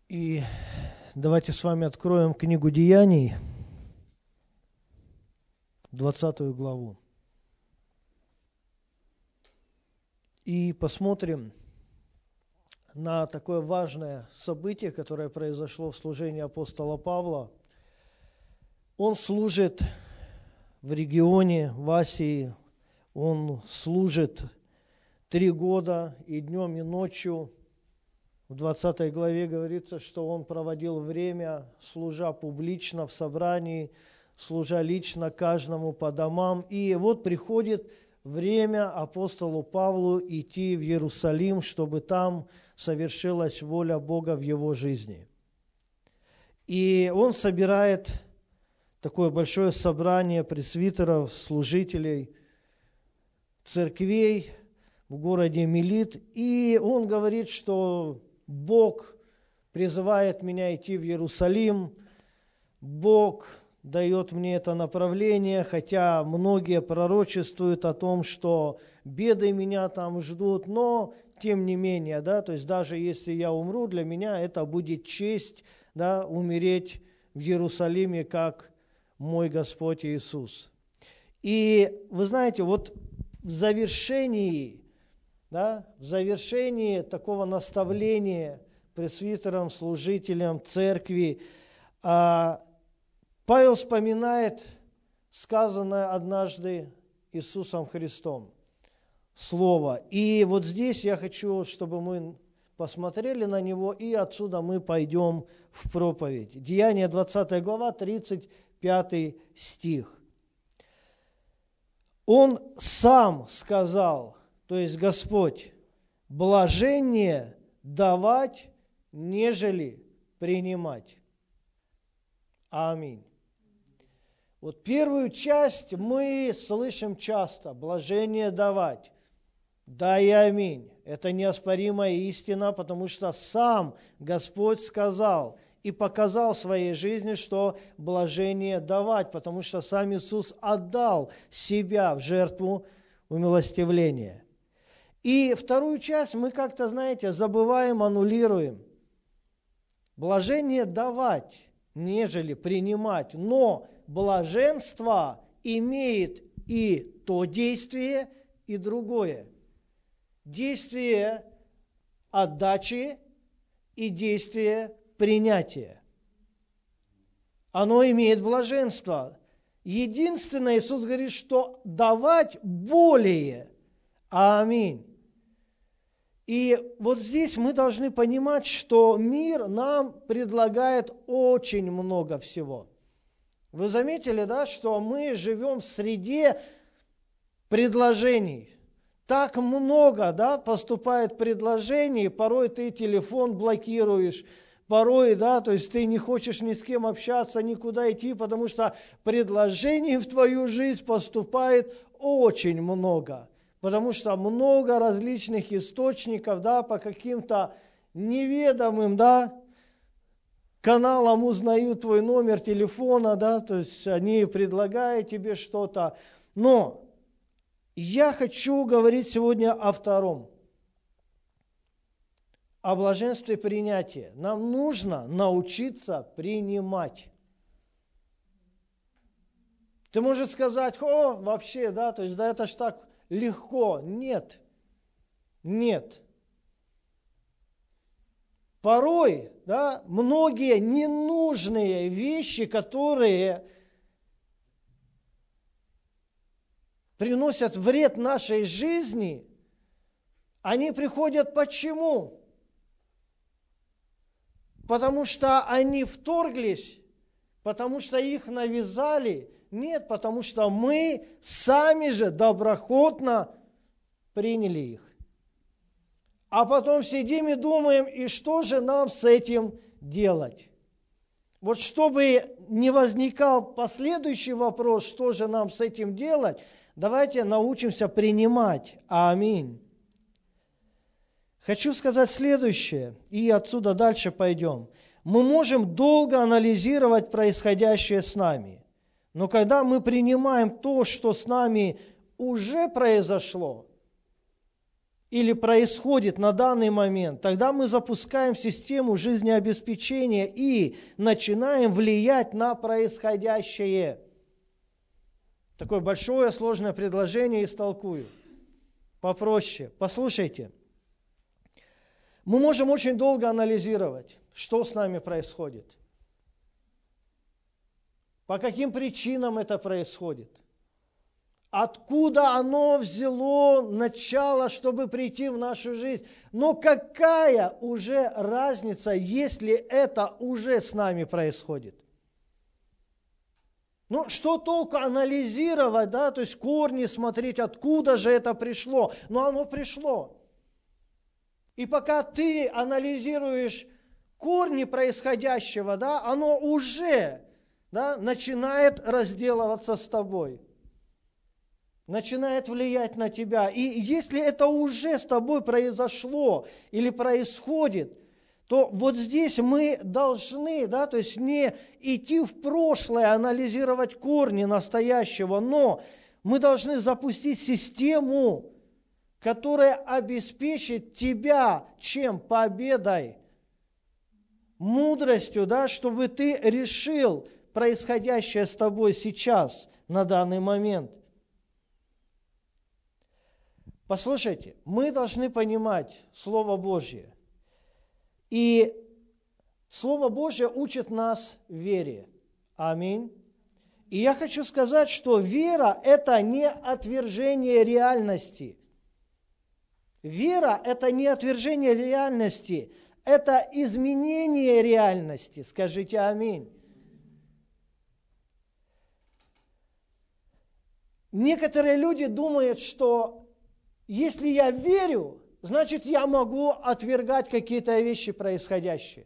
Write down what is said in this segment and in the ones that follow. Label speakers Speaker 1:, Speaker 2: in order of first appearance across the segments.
Speaker 1: И давайте с вами откроем книгу Деяний, 20 главу. И посмотрим на такое важное событие, которое произошло в служении апостола Павла. Он служит в регионе, в Асии, он служит 3 года и днем, и ночью. В 20 главе говорится, что он проводил время, служа публично в собрании, служа лично каждому по домам. И вот приходит время апостолу Павлу идти в Иерусалим, чтобы там совершилась воля Бога в его жизни. И он собирает такое большое собрание пресвитеров, служителей, церквей в городе Милит. И он говорит, что Бог призывает меня идти в Иерусалим, Бог дает мне это направление, хотя многие пророчествуют о том, что беды меня там ждут, но тем не менее, да, то есть даже если я умру, для меня это будет честь, да, умереть в Иерусалиме, как мой Господь Иисус. И вы знаете, вот в завершении такого наставления пресвитерам, служителям церкви, Павел вспоминает сказанное однажды Иисусом Христом слово. И вот здесь я хочу, чтобы мы посмотрели на него, и отсюда мы пойдем в проповедь. Деяния, 20 глава, 35 стих. Он сам сказал, то есть Господь, блажение давать, нежели принимать. Аминь. Вот первую часть мы слышим часто, блажение давать. Да и аминь. Это неоспоримая истина, потому что сам Господь сказал и показал в своей жизни, что блажение давать, потому что сам Иисус отдал себя в жертву умилостивления. И вторую часть мы как-то, знаете, забываем, аннулируем. Блажение давать, нежели принимать. Но блаженство имеет и то действие, и другое. Действие отдачи и действие принятия. Оно имеет блаженство. Единственное, Иисус говорит, что давать более. Аминь. И вот здесь мы должны понимать, что мир нам предлагает очень много всего. Вы заметили, да, что мы живем в среде предложений. Так много, да, поступает предложений, порой ты телефон блокируешь, порой, да, то есть ты не хочешь ни с кем общаться, никуда идти, потому что предложений в твою жизнь поступает очень много. Потому что много различных источников, да, по каким-то неведомым, да, каналам узнают твой номер телефона, да, то есть они предлагают тебе что-то. Но я хочу говорить сегодня о втором, о блаженстве принятия. Нам нужно научиться принимать. Ты можешь сказать, вообще, да, то есть, да, это ж так легко. Нет. Нет. Порой, да, многие ненужные вещи, которые приносят вред нашей жизни, они приходят почему? Потому что они вторглись, потому что их навязали. Нет, потому что мы сами же доброхотно приняли их. А потом сидим и думаем, и что же нам с этим делать? Вот чтобы не возникал последующий вопрос, что же нам с этим делать, давайте научимся принимать. Аминь. Хочу сказать следующее, и отсюда дальше пойдем. Мы можем долго анализировать происходящее с нами, но когда мы принимаем то, что с нами уже произошло, или происходит на данный момент, тогда мы запускаем систему жизнеобеспечения и начинаем влиять на происходящее. Такое большое сложное предложение истолкую. Попроще. Послушайте. Мы можем очень долго анализировать, что с нами происходит. По каким причинам это происходит. Откуда оно взяло начало, чтобы прийти в нашу жизнь. Но какая уже разница, если это уже с нами происходит? Ну, что толку анализировать, да, то есть корни смотреть, откуда же это пришло. Но оно пришло. И пока ты анализируешь корни происходящего, да, оно уже, да, начинает разделываться с тобой. Начинает влиять на тебя. И если это уже с тобой произошло или происходит, то вот здесь мы должны, да, то есть не идти в прошлое, анализировать корни настоящего, но мы должны запустить систему, которая обеспечит тебя чем? Победой, мудростью, да, чтобы ты решил происходящее с тобой сейчас, на данный момент. Послушайте, мы должны понимать Слово Божье. И Слово Божье учит нас вере. Аминь. И я хочу сказать, что вера – это не отвержение реальности. Вера – это не отвержение реальности, это изменение реальности. Скажите аминь. Некоторые люди думают, что если я верю, значит, я могу отвергать какие-то вещи происходящие.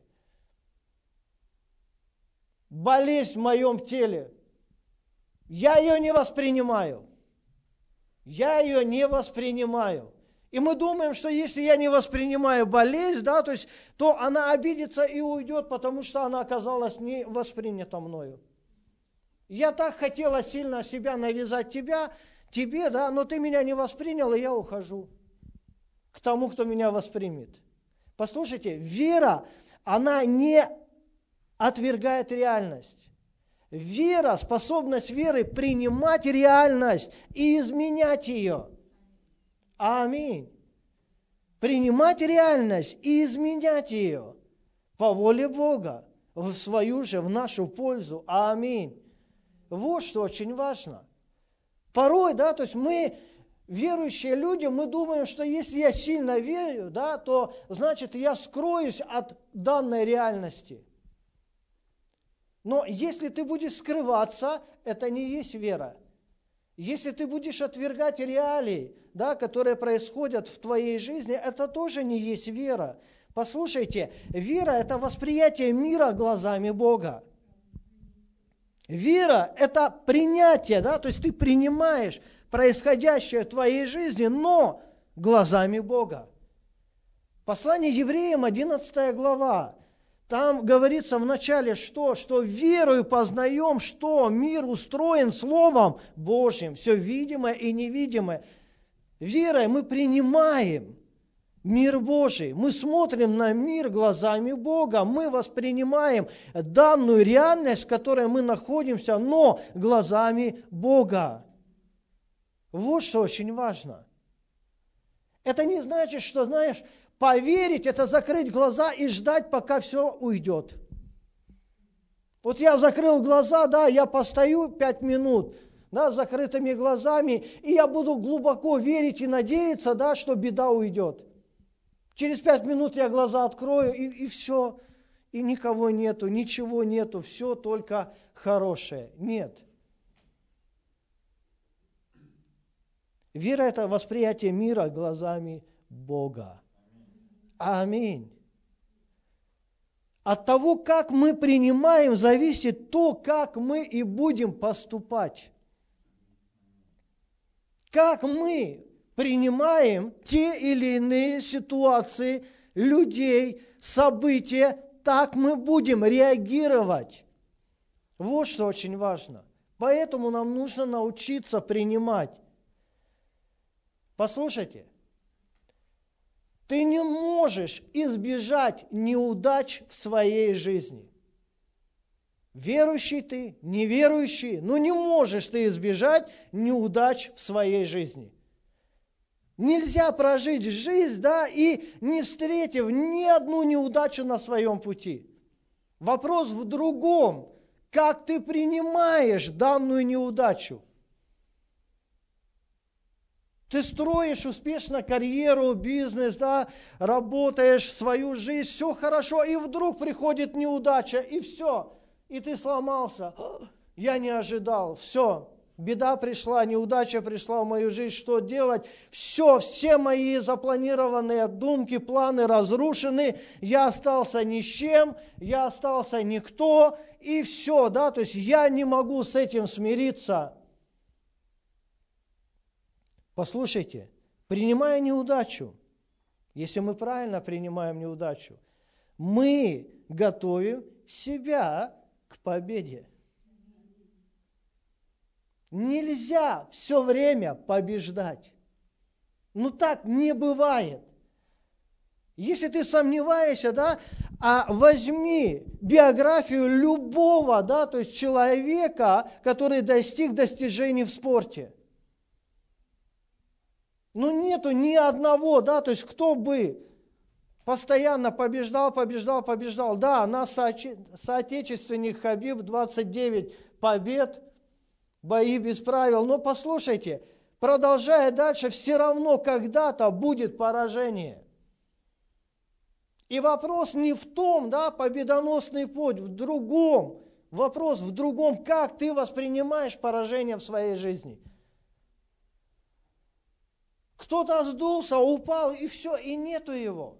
Speaker 1: Болезнь в моем теле. Я ее не воспринимаю. Я ее не воспринимаю. И мы думаем, что если я не воспринимаю болезнь, да, то она обидится и уйдет, потому что она оказалась не воспринята мною. Я так хотела сильно себя навязать тебе, да, но ты меня не воспринял, и я ухожу к тому, кто меня воспримет. Послушайте, вера, она не отвергает реальность. Вера, способность веры принимать реальность и изменять ее. Аминь. Принимать реальность и изменять ее по воле Бога, в свою же, в нашу пользу. Аминь. Вот что очень важно. Порой, да, то есть мы, верующие люди, мы думаем, что если я сильно верю, да, то значит я скроюсь от данной реальности. Но если ты будешь скрываться, это не есть вера. Если ты будешь отвергать реалии, да, которые происходят в твоей жизни, это тоже не есть вера. Послушайте, вера – это восприятие мира глазами Бога. Вера – это принятие, да, то есть ты принимаешь происходящее в твоей жизни, но глазами Бога. Послание Евреям, 11 глава, там говорится в начале, что верою познаем, что мир устроен Словом Божьим, все видимое и невидимое. Верой мы принимаем мир Божий, мы смотрим на мир глазами Бога, мы воспринимаем данную реальность, в которой мы находимся, но глазами Бога. Вот что очень важно. Это не значит, что, знаешь, поверить – это закрыть глаза и ждать, пока все уйдет. Вот я закрыл глаза, да, я постою 5 минут, да, с закрытыми глазами, и я буду глубоко верить и надеяться, да, что беда уйдет. Через 5 минут я глаза открою, и все, и никого нету, ничего нету, все только хорошее. Нет. Вера – это восприятие мира глазами Бога. Аминь. От того, как мы принимаем, зависит то, как мы и будем поступать. Как мы принимаем те или иные ситуации, людей, события, так мы будем реагировать. Вот что очень важно. Поэтому нам нужно научиться принимать. Послушайте, Ты не можешь избежать неудач в своей жизни. Верующий ты, неверующий, но не можешь ты избежать неудач в своей жизни. Нельзя прожить жизнь, да, и не встретив ни одну неудачу на своем пути. Вопрос в другом. Как ты принимаешь данную неудачу? Ты строишь успешно карьеру, бизнес, да, работаешь свою жизнь, все хорошо, и вдруг приходит неудача, и все, и ты сломался. Я не ожидал, все, беда пришла, неудача пришла в мою жизнь, что делать? Все мои запланированные думки, планы разрушены, я остался ни с чем, я остался никто, и все, да, то есть я не могу с этим смириться. Послушайте, принимая неудачу, если мы правильно принимаем неудачу, мы готовим себя к победе. Нельзя все время побеждать. Ну так не бывает. Если ты сомневаешься, да, возьми биографию любого, да, то есть человека, который достиг достижений в спорте. Ну, нету ни одного, да, то есть кто бы постоянно побеждал. Да, наш соотечественник Хабиб, 29 побед, бои без правил. Но послушайте, продолжая дальше, все равно когда-то будет поражение. И вопрос не в том, да, победоносный путь, в другом. Вопрос в другом, как ты воспринимаешь поражение в своей жизни. Кто-то сдулся, упал, и все, и нету его.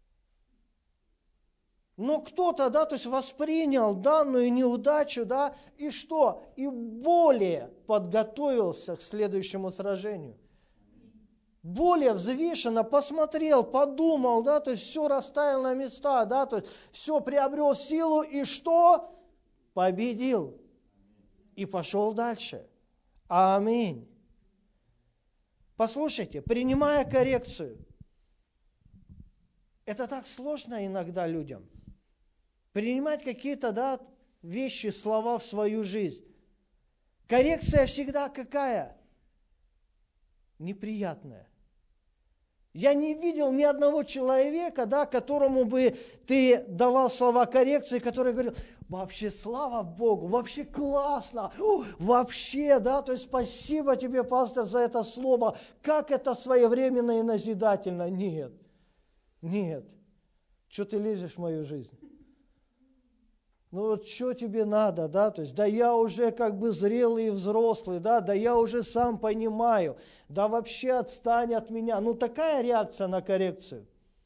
Speaker 1: Но кто-то, да, то есть воспринял данную неудачу, да, и что? И более подготовился к следующему сражению. Более взвешенно посмотрел, подумал, да, то есть все расставил на места, да, то есть все приобрел силу, и что? Победил. И пошел дальше. Аминь. Послушайте, принимая коррекцию, это так сложно иногда людям. Принимать какие-то, да, вещи, слова в свою жизнь. Коррекция всегда какая? Неприятная. Я не видел ни одного человека, да, которому бы ты давал слова коррекции, который говорил: вообще слава Богу, вообще классно, вообще, да, то есть спасибо тебе, пастор, за это слово, как это своевременно и назидательно. Нет, что ты лезешь в мою жизнь? Ну вот что тебе надо, да, то есть, да я уже как бы зрелый и взрослый, да я уже сам понимаю, да вообще отстань от меня. Ну такая реакция на коррекцию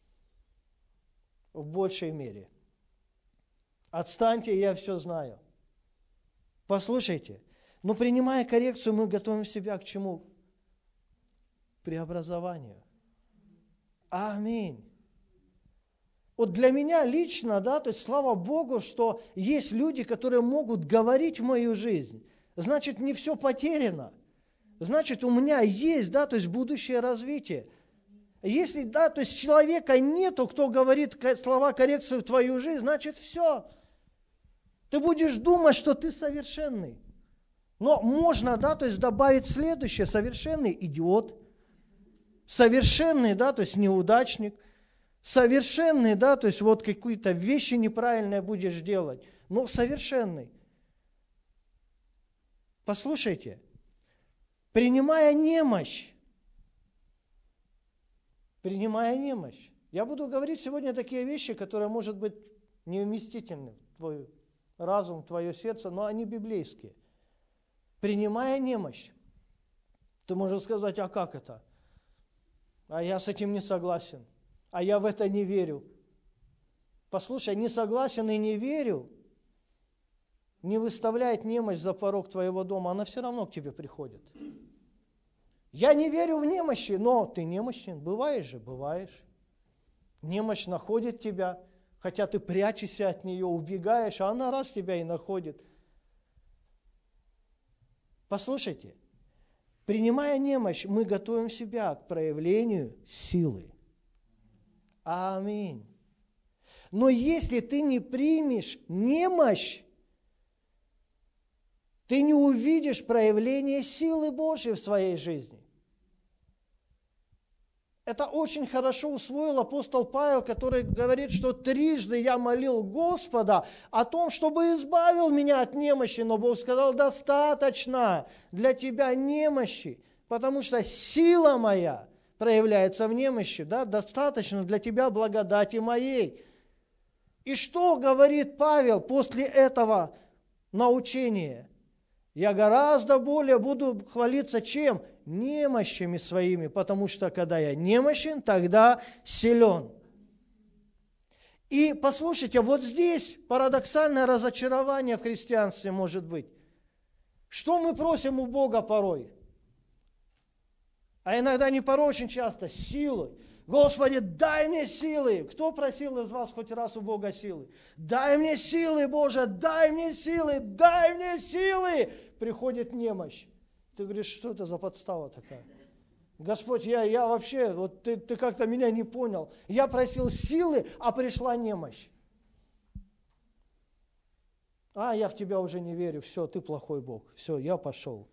Speaker 1: в большей мере. Отстаньте, я все знаю. Послушайте, но принимая коррекцию, мы готовим себя к чему? К преобразованию. Аминь. Вот для меня лично, да, то есть слава Богу, что есть люди, которые могут говорить в мою жизнь. Значит, не все потеряно. Значит, у меня есть, да, то есть будущее развитие. Если, да, то есть человека нету, кто говорит слова коррекции в твою жизнь, значит, все. Ты будешь думать, что ты совершенный. Но можно, да, то есть добавить следующее: совершенный идиот, совершенный, да, то есть неудачник, совершенный, да, то есть вот какие-то вещи неправильные будешь делать, но совершенный. Послушайте, принимая немощь, я буду говорить сегодня такие вещи, которые, может быть, невместительны в твой разум, в твое сердце, но они библейские. Принимая немощь, ты можешь сказать: а как это? А я с этим не согласен. А я в это не верю. Послушай, не согласен и не верю не выставляет немощь за порог твоего дома, она все равно к тебе приходит. Я не верю в немощи, но ты немощен, бываешь же, бываешь. Немощь находит тебя, хотя ты прячешься от нее, убегаешь, а она раз тебя и находит. Послушайте, принимая немощь, мы готовим себя к проявлению силы. Аминь. Но если ты не примешь немощь, ты не увидишь проявление силы Божьей в своей жизни. Это очень хорошо усвоил апостол Павел, который говорит, что трижды я молил Господа о том, чтобы избавил меня от немощи, но Бог сказал, достаточно для тебя немощи, потому что сила моя проявляется в немощи, да? Достаточно для тебя благодати моей. И что говорит Павел после этого научения? Я гораздо более буду хвалиться чем? Немощами своими, потому что когда я немощен, тогда силен. И послушайте, вот здесь парадоксальное разочарование в христианстве может быть. Что мы просим у Бога порой? А иногда не порой, очень часто, силой. Господи, дай мне силы. Кто просил из вас хоть раз у Бога силы? Дай мне силы, Боже, дай мне силы, дай мне силы. Приходит немощь. Ты говоришь, что это за подстава такая? Господь, я вообще, вот ты как-то меня не понял. Я просил силы, а пришла немощь. Я в тебя уже не верю, все, ты плохой Бог, все, я пошел.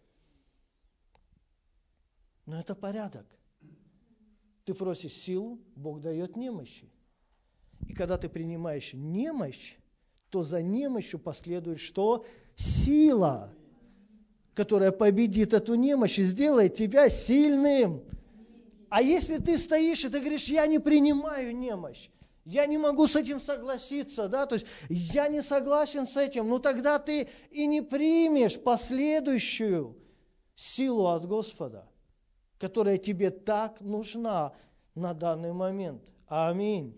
Speaker 1: Но это порядок. Ты просишь силу, Бог дает немощи. И когда ты принимаешь немощь, то за немощью последует что? Сила, которая победит эту немощь и сделает тебя сильным. А если ты стоишь и ты говоришь, я не принимаю немощь, я не могу с этим согласиться, да, то есть я не согласен с этим, ну тогда ты и не примешь последующую силу от Господа, которая тебе так нужна на данный момент. Аминь.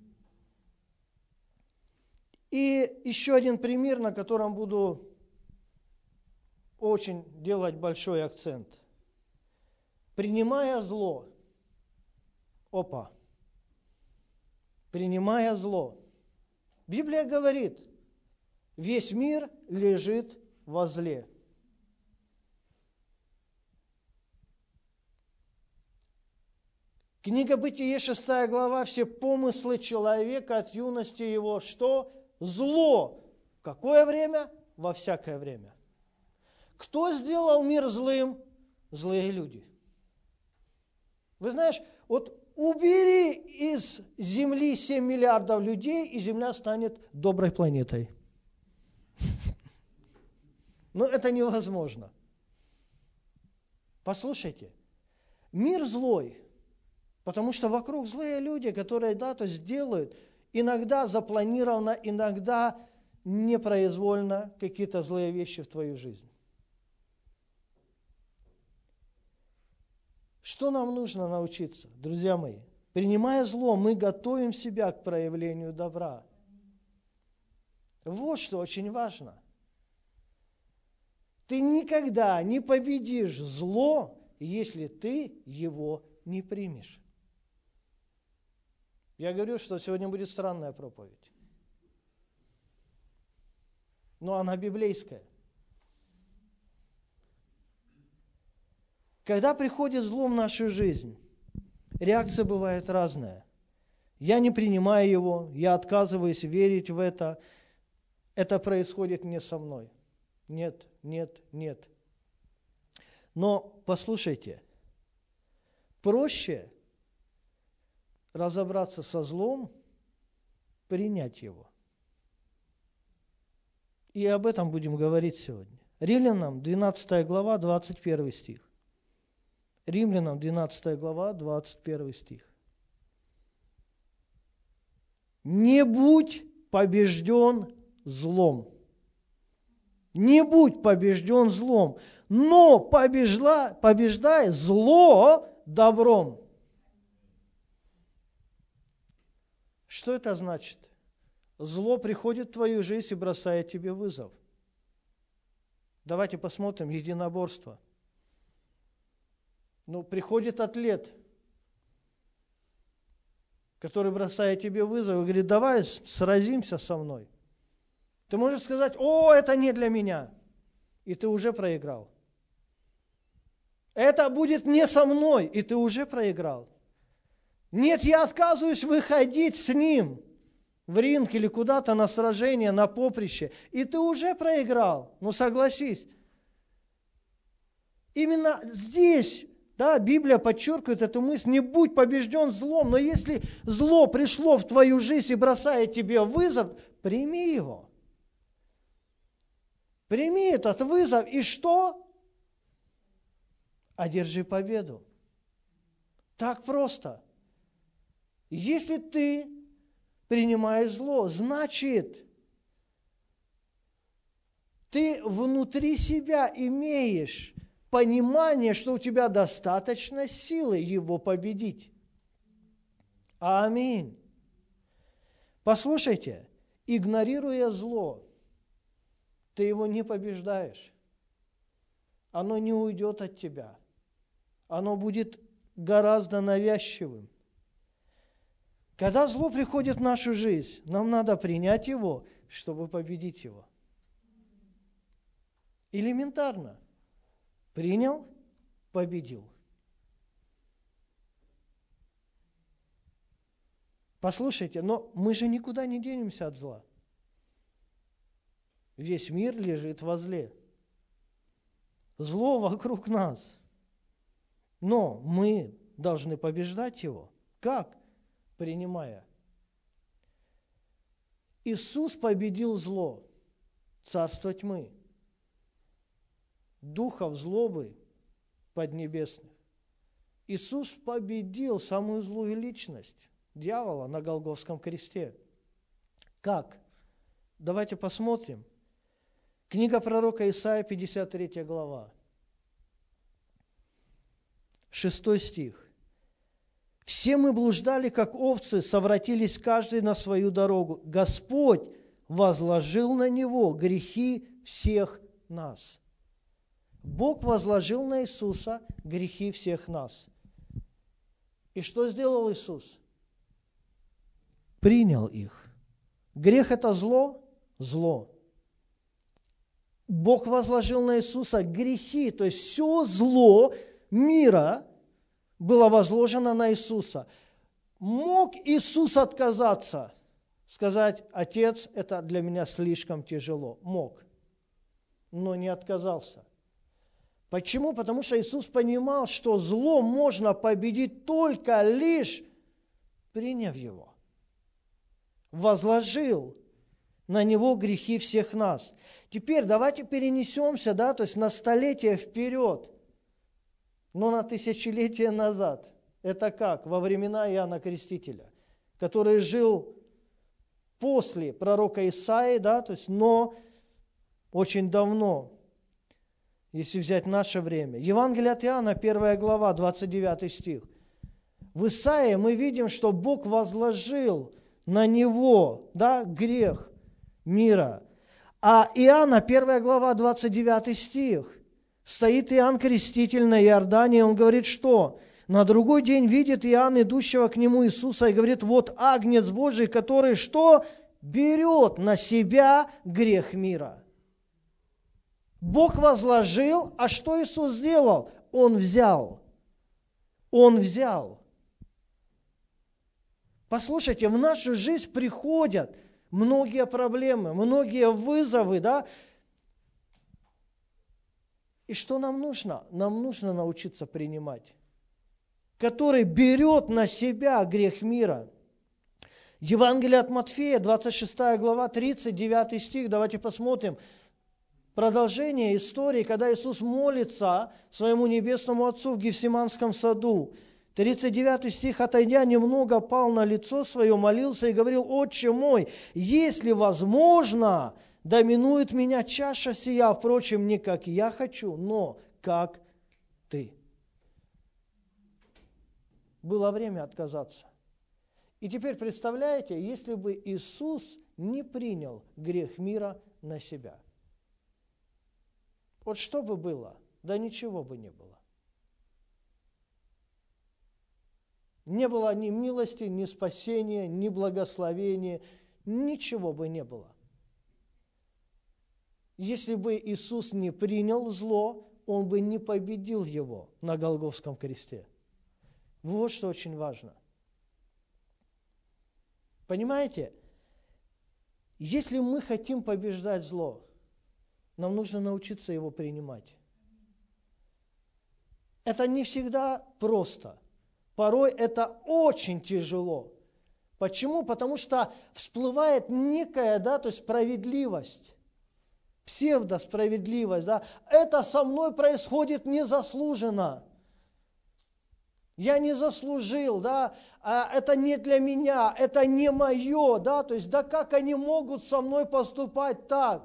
Speaker 1: И еще один пример, на котором буду очень делать большой акцент. Принимая зло, принимая зло, Библия говорит, весь мир лежит во зле. Книга Бытие, 6 глава, все помыслы человека от юности его, что? Зло. В какое время? Во всякое время. Кто сделал мир злым? Злые люди. Вы знаешь, вот убери из Земли 7 миллиардов людей, и Земля станет доброй планетой. Но это невозможно. Послушайте, мир злой, потому что вокруг злые люди, которые то сделают, иногда запланированно, иногда непроизвольно какие-то злые вещи в твою жизнь. Что нам нужно научиться, друзья мои? Принимая зло, мы готовим себя к проявлению добра. Вот что очень важно. Ты никогда не победишь зло, если ты его не примешь. Я говорю, что сегодня будет странная проповедь. Но она библейская. Когда приходит зло в нашу жизнь, реакция бывает разная. Я не принимаю его, я отказываюсь верить в это. Это происходит не со мной. Нет, нет, нет. Но послушайте, проще разобраться со злом, принять его. И об этом будем говорить сегодня. Римлянам 12 глава, 21 стих. Римлянам 12 глава, 21 стих. «Не будь побежден злом». Не будь побежден злом, но побеждай зло добром. Что это значит? Зло приходит в твою жизнь и бросает тебе вызов. Давайте посмотрим единоборство. Приходит атлет, который бросает тебе вызов и говорит, давай сразимся со мной. Ты можешь сказать, это не для меня, и ты уже проиграл. Это будет не со мной, и ты уже проиграл. Нет, я отказываюсь выходить с ним в ринг или куда-то на сражение, на поприще. И ты уже проиграл. Ну, согласись. Именно здесь, да, Библия подчеркивает эту мысль: не будь побежден злом. Но если зло пришло в твою жизнь и бросает тебе вызов, прими его. Прими этот вызов, и что? Одержи победу. Так просто. Если ты принимаешь зло, значит, ты внутри себя имеешь понимание, что у тебя достаточно силы его победить. Аминь. Послушайте, игнорируя зло, ты его не побеждаешь. Оно не уйдет от тебя. Оно будет гораздо навязчивым. Когда зло приходит в нашу жизнь, нам надо принять его, чтобы победить его. Элементарно. Принял, победил. Послушайте, но мы же никуда не денемся от зла. Весь мир лежит во зле. Зло вокруг нас. Но мы должны побеждать его. Как? Принимая. Иисус победил зло, царство тьмы, духов злобы поднебесных. Иисус победил самую злую личность, дьявола, на Голгофском кресте. Как? Давайте посмотрим. Книга пророка Исаия, 53 глава, 6 стих. «Все мы блуждали, как овцы, совратились каждый на свою дорогу. Господь возложил на него грехи всех нас». Бог возложил на Иисуса грехи всех нас. И что сделал Иисус? Принял их. Грех – это зло? Зло. Бог возложил на Иисуса грехи, то есть все зло мира было возложено на Иисуса. Мог Иисус отказаться, сказать: «Отец, это для меня слишком тяжело»? Мог, но не отказался. Почему? Потому что Иисус понимал, что зло можно победить только лишь приняв его. Возложил на него грехи всех нас. Теперь давайте перенесемся, да, то есть на столетия вперед, но на тысячелетия назад. Это как? Во времена Иоанна Крестителя, который жил после пророка Исаии, да, то есть, но очень давно, если взять наше время. Евангелие от Иоанна, 1 глава, 29 стих. В Исаии мы видим, что Бог возложил на него, да, грех мира. А Иоанна, 1 глава, 29 стих. Стоит Иоанн Креститель на Иордане, и он говорит, что? На другой день видит Иоанн идущего к нему Иисуса и говорит: вот Агнец Божий, который что? Берет на себя грех мира. Бог возложил, а что Иисус сделал? Он взял. Он взял. Послушайте, в нашу жизнь приходят многие проблемы, многие вызовы, да? И что нам нужно? Нам нужно научиться принимать, который берет на себя грех мира. Евангелие от Матфея, 26 глава, 39 стих, давайте посмотрим. Продолжение истории, когда Иисус молится своему небесному Отцу в Гефсиманском саду. 39 стих: «Отойдя немного, пал на лицо свое, молился и говорил: Отче мой, если возможно, да минует меня чаша сия, впрочем, не как я хочу, но как ты». Было время отказаться. И теперь представляете, если бы Иисус не принял грех мира на себя. Вот что бы было? Да ничего бы не было. Не было ни милости, ни спасения, ни благословения, ничего бы не было. Если бы Иисус не принял зло, Он бы не победил его на Голгофском кресте. Вот что очень важно. Понимаете? Если мы хотим побеждать зло, нам нужно научиться его принимать. Это не всегда просто. Порой это очень тяжело. Почему? Потому что всплывает некая, то есть справедливость, псевдосправедливость. Это со мной происходит незаслуженно. Я не заслужил, это не для меня, это не мое, то есть, как они могут со мной поступать так?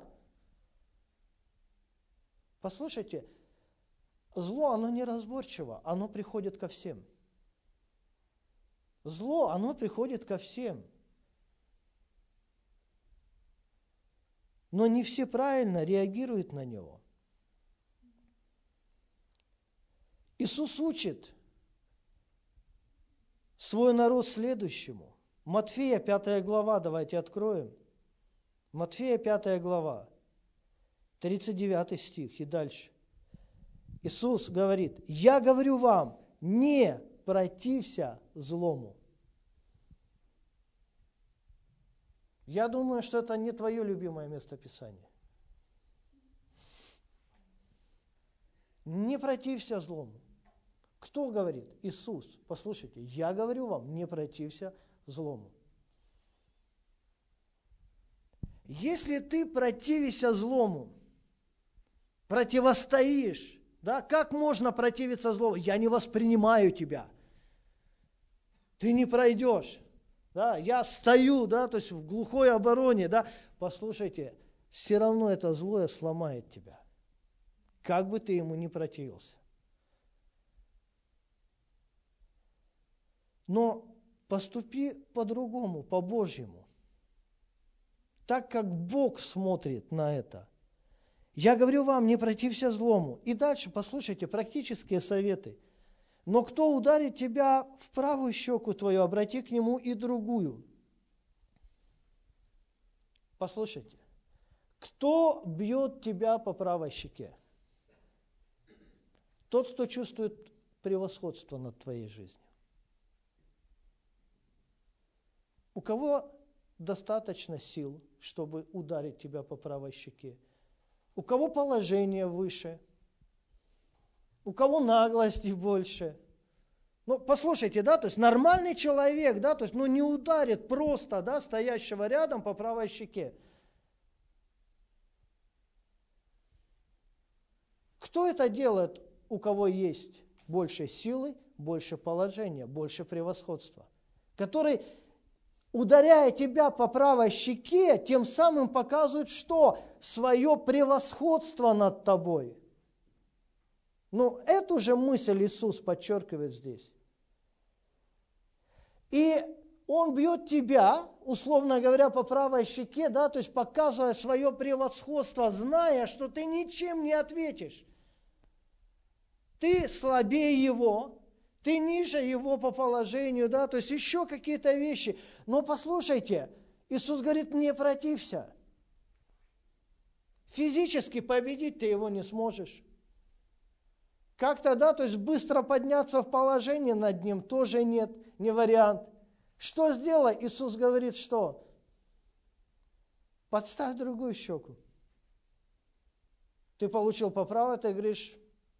Speaker 1: Послушайте, зло, оно неразборчиво, оно приходит ко всем. Зло, оно приходит ко всем. Но не все правильно реагируют на него. Иисус учит свой народ следующему. Матфея 5 глава, давайте откроем. Матфея 5 глава, 39 стих и дальше. Иисус говорит: «Я говорю вам, не протився злому». Я думаю, что это не твое любимое местописание. Не протився злому. Кто говорит? Иисус. Послушайте, я говорю вам, не протився злому. Если ты противишься злому, противостоишь, как можно противиться злому? Я не воспринимаю тебя. Ты не пройдешь. Я стою, то есть в глухой обороне. Послушайте, все равно это злое сломает тебя. Как бы ты ему ни противился. Но поступи по-другому, по-божьему. Так, как Бог смотрит на это. Я говорю вам, не протився злому. И дальше, послушайте, практические советы. Но кто ударит тебя в правую щеку твою, обрати к нему и другую. Послушайте, кто бьет тебя по правой щеке? Тот, кто чувствует превосходство над твоей жизнью. У кого достаточно сил, чтобы ударить тебя по правой щеке? У кого положение выше? У кого наглости больше? Послушайте, то есть нормальный человек, то есть, не ударит просто, стоящего рядом по правой щеке. Кто это делает, у кого есть больше силы, больше положения, больше превосходства? Который, ударяя тебя по правой щеке, тем самым показывает, что? Свое превосходство над тобой. Эту же мысль Иисус подчеркивает здесь. И Он бьет тебя, условно говоря, по правой щеке, то есть показывая свое превосходство, зная, что ты ничем не ответишь. Ты слабее Его, ты ниже Его по положению, то есть еще какие-то вещи. Но послушайте, Иисус говорит, не протився. Физически победить ты Его не сможешь. Как-то, то есть быстро подняться в положение над Ним тоже нет, не вариант. Что сделай? Иисус говорит, что? Подставь другую щеку. Ты получил по правой, ты говоришь,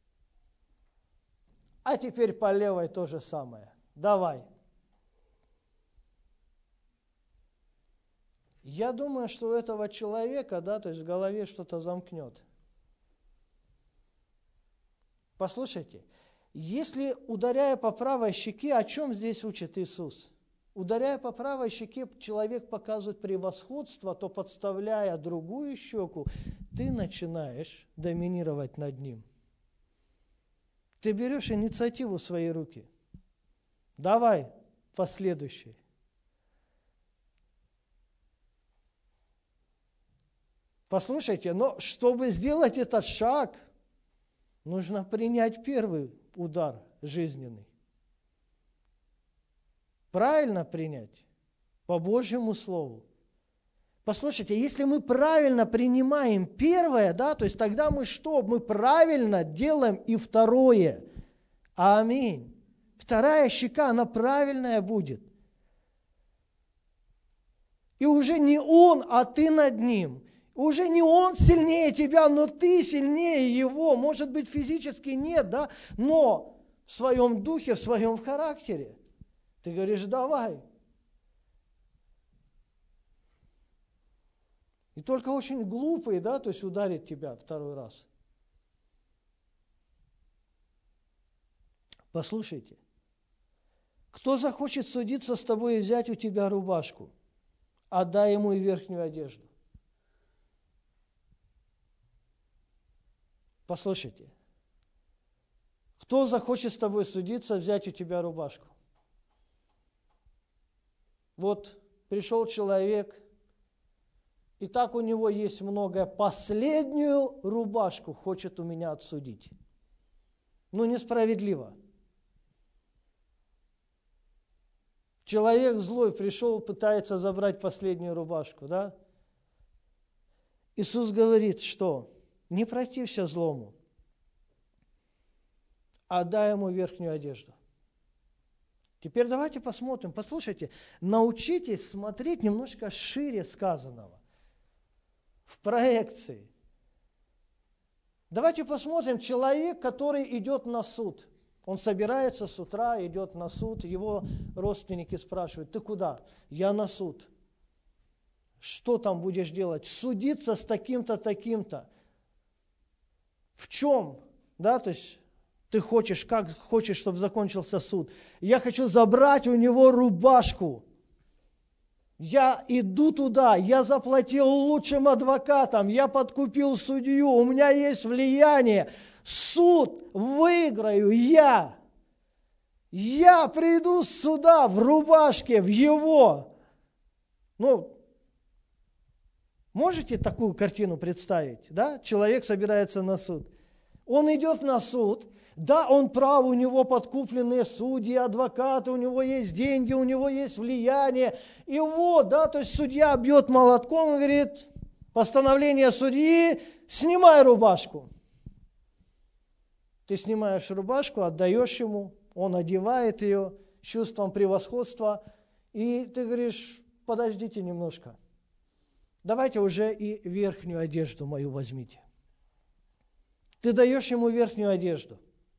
Speaker 1: а теперь по левой то же самое. Давай. Я думаю, что у этого человека, то есть в голове что-то замкнет. Послушайте, если ударяя по правой щеке, о чем здесь учит Иисус? Ударяя по правой щеке, человек показывает превосходство, то подставляя другую щеку, ты начинаешь доминировать над ним. Ты берешь инициативу в свои руки. Давай последующий. Послушайте, но чтобы сделать этот шаг, нужно принять первый удар жизненный. Правильно принять, по Божьему Слову. Послушайте, если мы правильно принимаем первое, то есть тогда мы что? Мы правильно делаем и второе. Аминь. Вторая щека, она правильная будет. И уже не он, а ты над ним. Уже не он сильнее тебя, но ты сильнее его. Может быть, физически нет, да, но в своем духе, в своем характере. Ты говоришь, давай. И только очень глупый, да, то есть ударит тебя второй раз. Послушайте, кто захочет судиться с тобой и взять у тебя рубашку, отдай ему и верхнюю одежду. Послушайте, кто захочет с тобой судиться, взять у тебя рубашку? Вот пришел человек, и так у него есть многое, последнюю рубашку хочет у меня отсудить. Ну, несправедливо. Человек злой пришел, пытается забрать последнюю рубашку, да? Иисус говорит, что не протився злому, а дай ему верхнюю одежду. Теперь давайте посмотрим, послушайте, научитесь смотреть немножко шире сказанного, в проекции. Давайте посмотрим, человек, который идет на суд. Он собирается с утра, идет на суд, его родственники спрашивают, ты куда? Я на суд. Что там будешь делать? Судиться с таким-то, таким-то. В чем? Да, то есть ты хочешь, как хочешь, чтобы закончился суд. Я хочу забрать у него рубашку. Я иду туда, я заплатил лучшим адвокатам, я подкупил судью, у меня есть влияние. Суд выиграю я. Я приду с суда в рубашке, в его. Ну, можете такую картину представить? Да? Человек собирается на суд. Он идет на суд. Да, он прав, у него подкупленные судьи, адвокаты, у него есть деньги, у него есть влияние. И вот, да, то есть судья бьет молотком и говорит, постановление судьи, снимай рубашку. Ты снимаешь рубашку, отдаешь ему, он одевает ее с чувством превосходства, и ты говоришь, подождите немножко, давайте уже и верхнюю одежду мою возьмите. Ты даешь ему верхнюю одежду.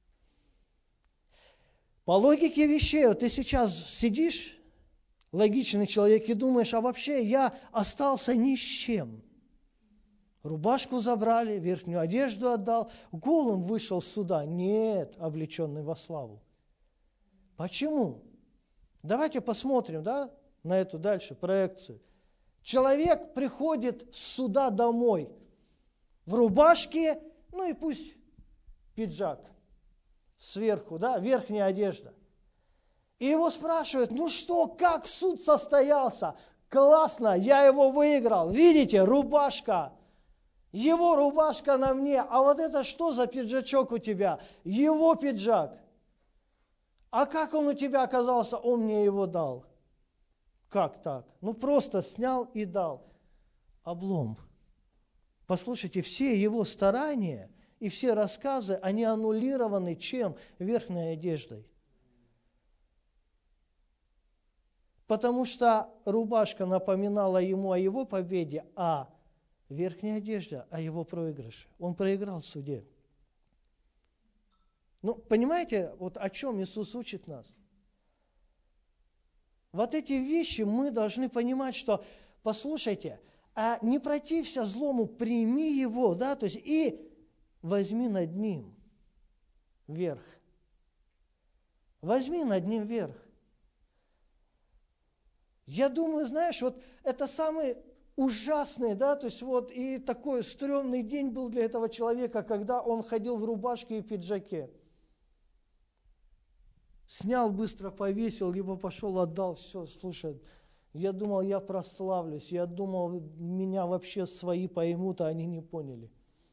Speaker 1: По логике вещей, вот ты сейчас сидишь, логичный человек, и думаешь, а вообще я остался ни с чем. Рубашку забрали, верхнюю одежду отдал, голым вышел с суда. Нет, облеченный во славу. Почему? Давайте посмотрим, да, на эту дальше проекцию. Человек приходит с суда домой в рубашке, ну и пусть пиджак сверху, да, верхняя одежда. И его спрашивают, ну что, как суд состоялся? Классно, я его выиграл. Видите, рубашка. Его рубашка на мне. А вот это что за пиджачок у тебя? Его пиджак. А как он у тебя оказался? Он мне его дал. Как так? Ну просто снял и дал. Облом. Послушайте, все его старания и все рассказы, они аннулированы чем? Верхней одеждой. Потому что рубашка напоминала ему о его победе, а верхняя одежда о его проигрыше. Он проиграл в суде. Ну, понимаете, вот о чем Иисус учит нас? Вот эти вещи мы должны понимать, что, послушайте, а не протився злому, прими его, да, то есть и возьми над ним верх. Возьми над ним верх. Я думаю, знаешь, вот это самый ужасный, да, то есть вот и такой стрёмный день был для этого человека, когда он ходил в рубашке и пиджаке. Снял, быстро повесил, либо пошел, отдал, все, слушай, я думал, я прославлюсь, я думал, меня вообще свои поймут, а они не поняли.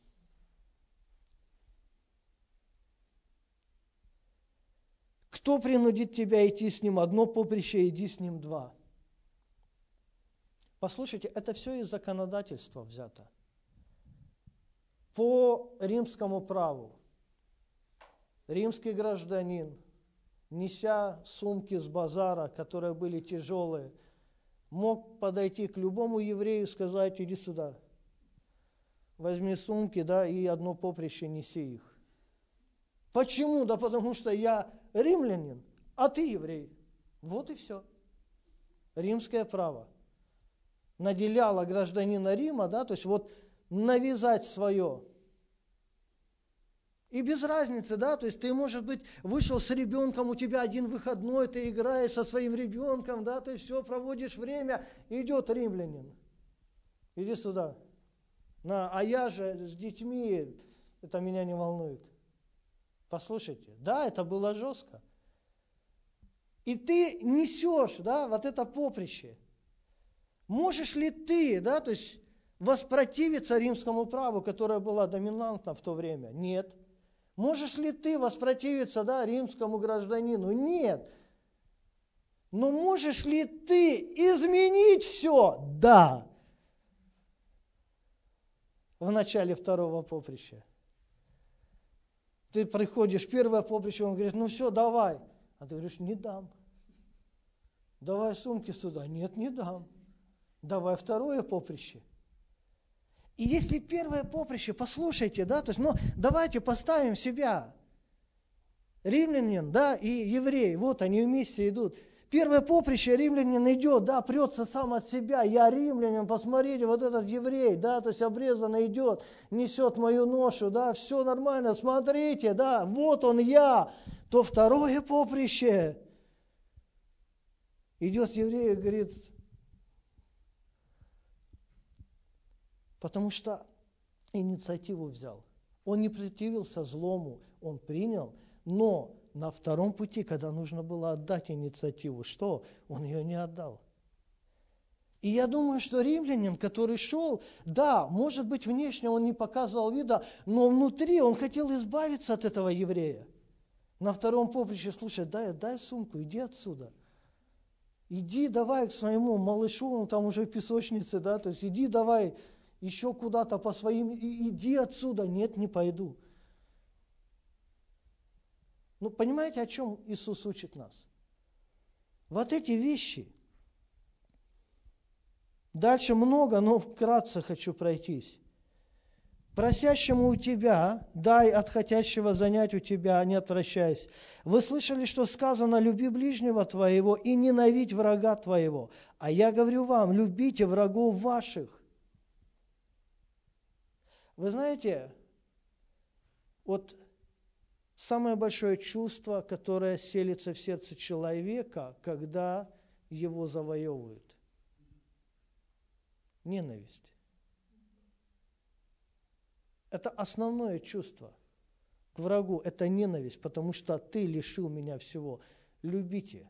Speaker 1: Кто принудит тебя идти с ним одно поприще, иди с ним два. Послушайте, это все из законодательства взято. По римскому праву римский гражданин, неся сумки с базара, которые были тяжелые, мог подойти к любому еврею и сказать: иди сюда, возьми сумки, да, и одно поприще неси их. Почему? Да потому что я римлянин, а ты еврей. Вот и все. Римское право наделяло гражданина Рима, да, то есть вот навязать свое. И без разницы, да, то есть ты, может быть, вышел с ребенком, у тебя один выходной, ты играешь со своим ребенком, да, ты все, проводишь время, идет римлянин. Иди сюда. А я же с детьми, это меня не волнует. Послушайте, да, это было жестко. И ты несешь, да, вот это поприще. Можешь ли ты, да, то есть воспротивиться римскому праву, которое было доминантно в то время? Нет. Можешь ли ты воспротивиться, да, римскому гражданину? Нет. Но можешь ли ты изменить все? Да. В начале второго поприща. Ты приходишь, первое поприще, он говорит: ну все, давай. А ты говоришь: не дам. Давай сумки сюда. Нет, не дам. Давай второе поприще. И если первое поприще, послушайте, да, то есть, ну, давайте поставим себя. Римлянин, да, и еврей, вот они вместе идут. Первое поприще, римлянин идет, да, прется сам от себя. Я римлянин, посмотрите, вот этот еврей, да, то есть обрезанный идет, несет мою ношу, да, все нормально, смотрите, да, вот он я. То второе поприще. Идет еврей и говорит: потому что инициативу взял. Он не противился злому, он принял, но на втором пути, когда нужно было отдать инициативу, что? Он ее не отдал. И я думаю, что римлянин, который шел, да, может быть, внешне он не показывал вида, но внутри он хотел избавиться от этого еврея. На втором поприще: слушай, дай сумку, иди отсюда. Иди давай к своему малышу, он там уже в песочнице, да, то есть иди давай еще куда-то по своим, иди отсюда. Нет, не пойду. Ну, понимаете, о чем Иисус учит нас? Вот эти вещи. Дальше много, но вкратце хочу пройтись. Просящему у тебя дай, от хотящего занять у тебя не отвращайся. Вы слышали, что сказано: люби ближнего твоего и ненавидь врага твоего. А я говорю вам: любите врагов ваших. Вы знаете, вот самое большое чувство, которое селится в сердце человека, когда его завоевывают. Ненависть. Это основное чувство к врагу, это ненависть, потому что ты лишил меня всего. Любите.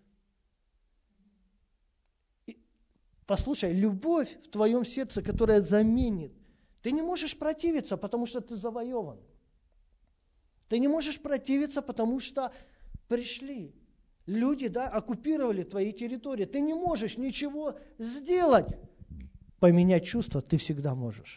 Speaker 1: И послушай, любовь в твоем сердце, которая заменит. Ты не можешь противиться, потому что ты завоеван. Ты не можешь противиться, потому что пришли люди, да, оккупировали твои территории. Ты не можешь ничего сделать. Поменять чувства ты всегда можешь.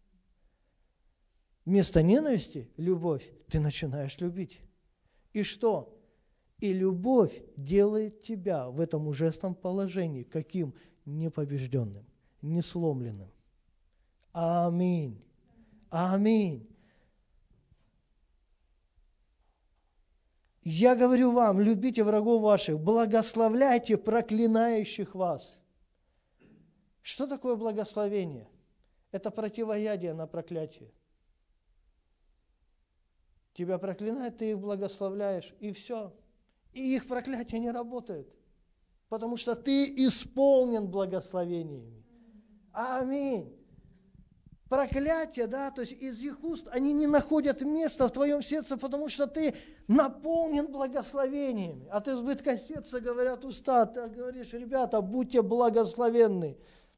Speaker 1: Вместо ненависти – любовь. Ты начинаешь любить. И что? И любовь делает тебя в этом ужасном положении каким? Непобежденным, несломленным. Аминь. Аминь. Я говорю вам: любите врагов ваших, благословляйте проклинающих вас. Что такое благословение? Это противоядие на проклятие. Тебя проклинают, ты их благословляешь, и все. И их проклятие не работает, потому что ты исполнен благословениями. Аминь. Проклятие, да, то есть из их уст, они не находят места в твоем сердце, потому что ты наполнен благословениями. От избытка сердца говорят уста. Ты говоришь: ребята, будьте благословенны.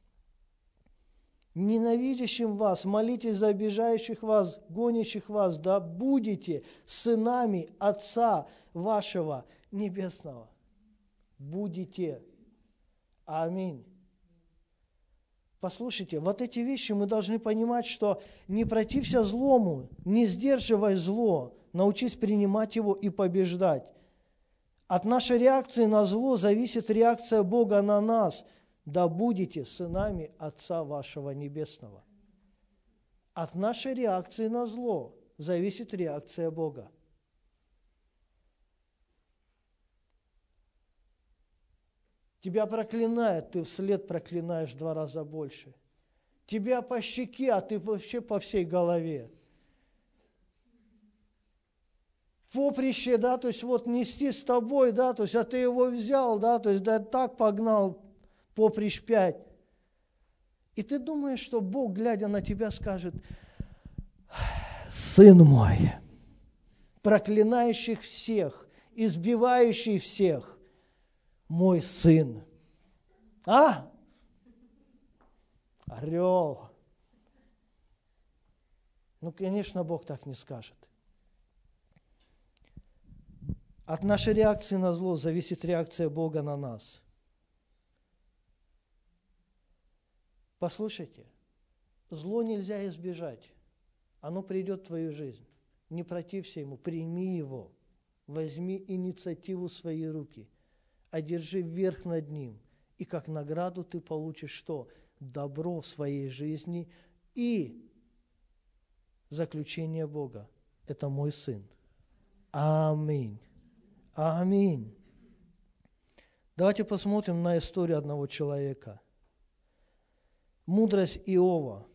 Speaker 1: Ненавидящим вас, молитесь за обижающих вас, гонящих вас, да будете сынами Отца вашего Небесного. Будете. Аминь. Послушайте, вот эти вещи мы должны понимать, что не протився злому, не сдерживай зло, научись принимать его и побеждать. От нашей реакции на зло зависит реакция Бога на нас. да будете сынами Отца вашего Небесного. От нашей реакции на зло зависит реакция Бога. Тебя проклинает, ты вслед проклинаешь 2 раза больше. Тебя по щеке, а ты вообще по всей голове. Поприще, да, то есть вот нести с тобой, да, то есть, а ты его взял, да, то есть, да, так погнал, поприщ 5. И ты думаешь, что Бог, глядя на тебя, скажет: сын мой, проклинающих всех, избивающий всех, мой сын. А? Орел. Ну, конечно, Бог так не скажет. От нашей реакции на зло зависит реакция Бога на нас. Послушайте, зло нельзя избежать. Оно придет в твою жизнь. Не протився ему, прими его. Возьми инициативу в свои руки. Одержи верх над ним. И как награду ты получишь что? Добро в своей жизни и заключение Бога. Это мой сын. Аминь. Аминь. Давайте посмотрим на историю одного человека. Мудрость Иова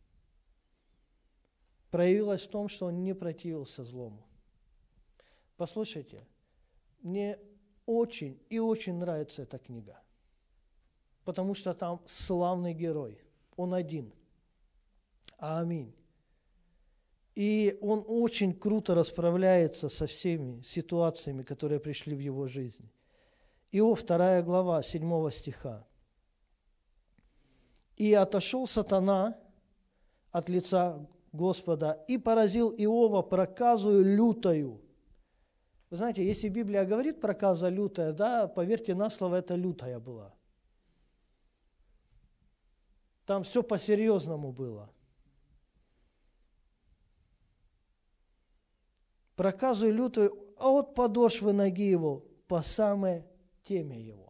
Speaker 1: проявилась в том, что он не противился злому. Послушайте, мне очень и очень нравится эта книга, потому что там славный герой, он один. Аминь. И он очень круто расправляется со всеми ситуациями, которые пришли в его жизнь. Иов, 2 глава, 7 стиха. «И отошел сатана от лица Господа и поразил Иова проказою лютою». Вы знаете, если Библия говорит проказа лютая, да, поверьте на слово, это лютая была. Там все по-серьезному было. Проказу лютую от подошвы ноги его по самое темя его.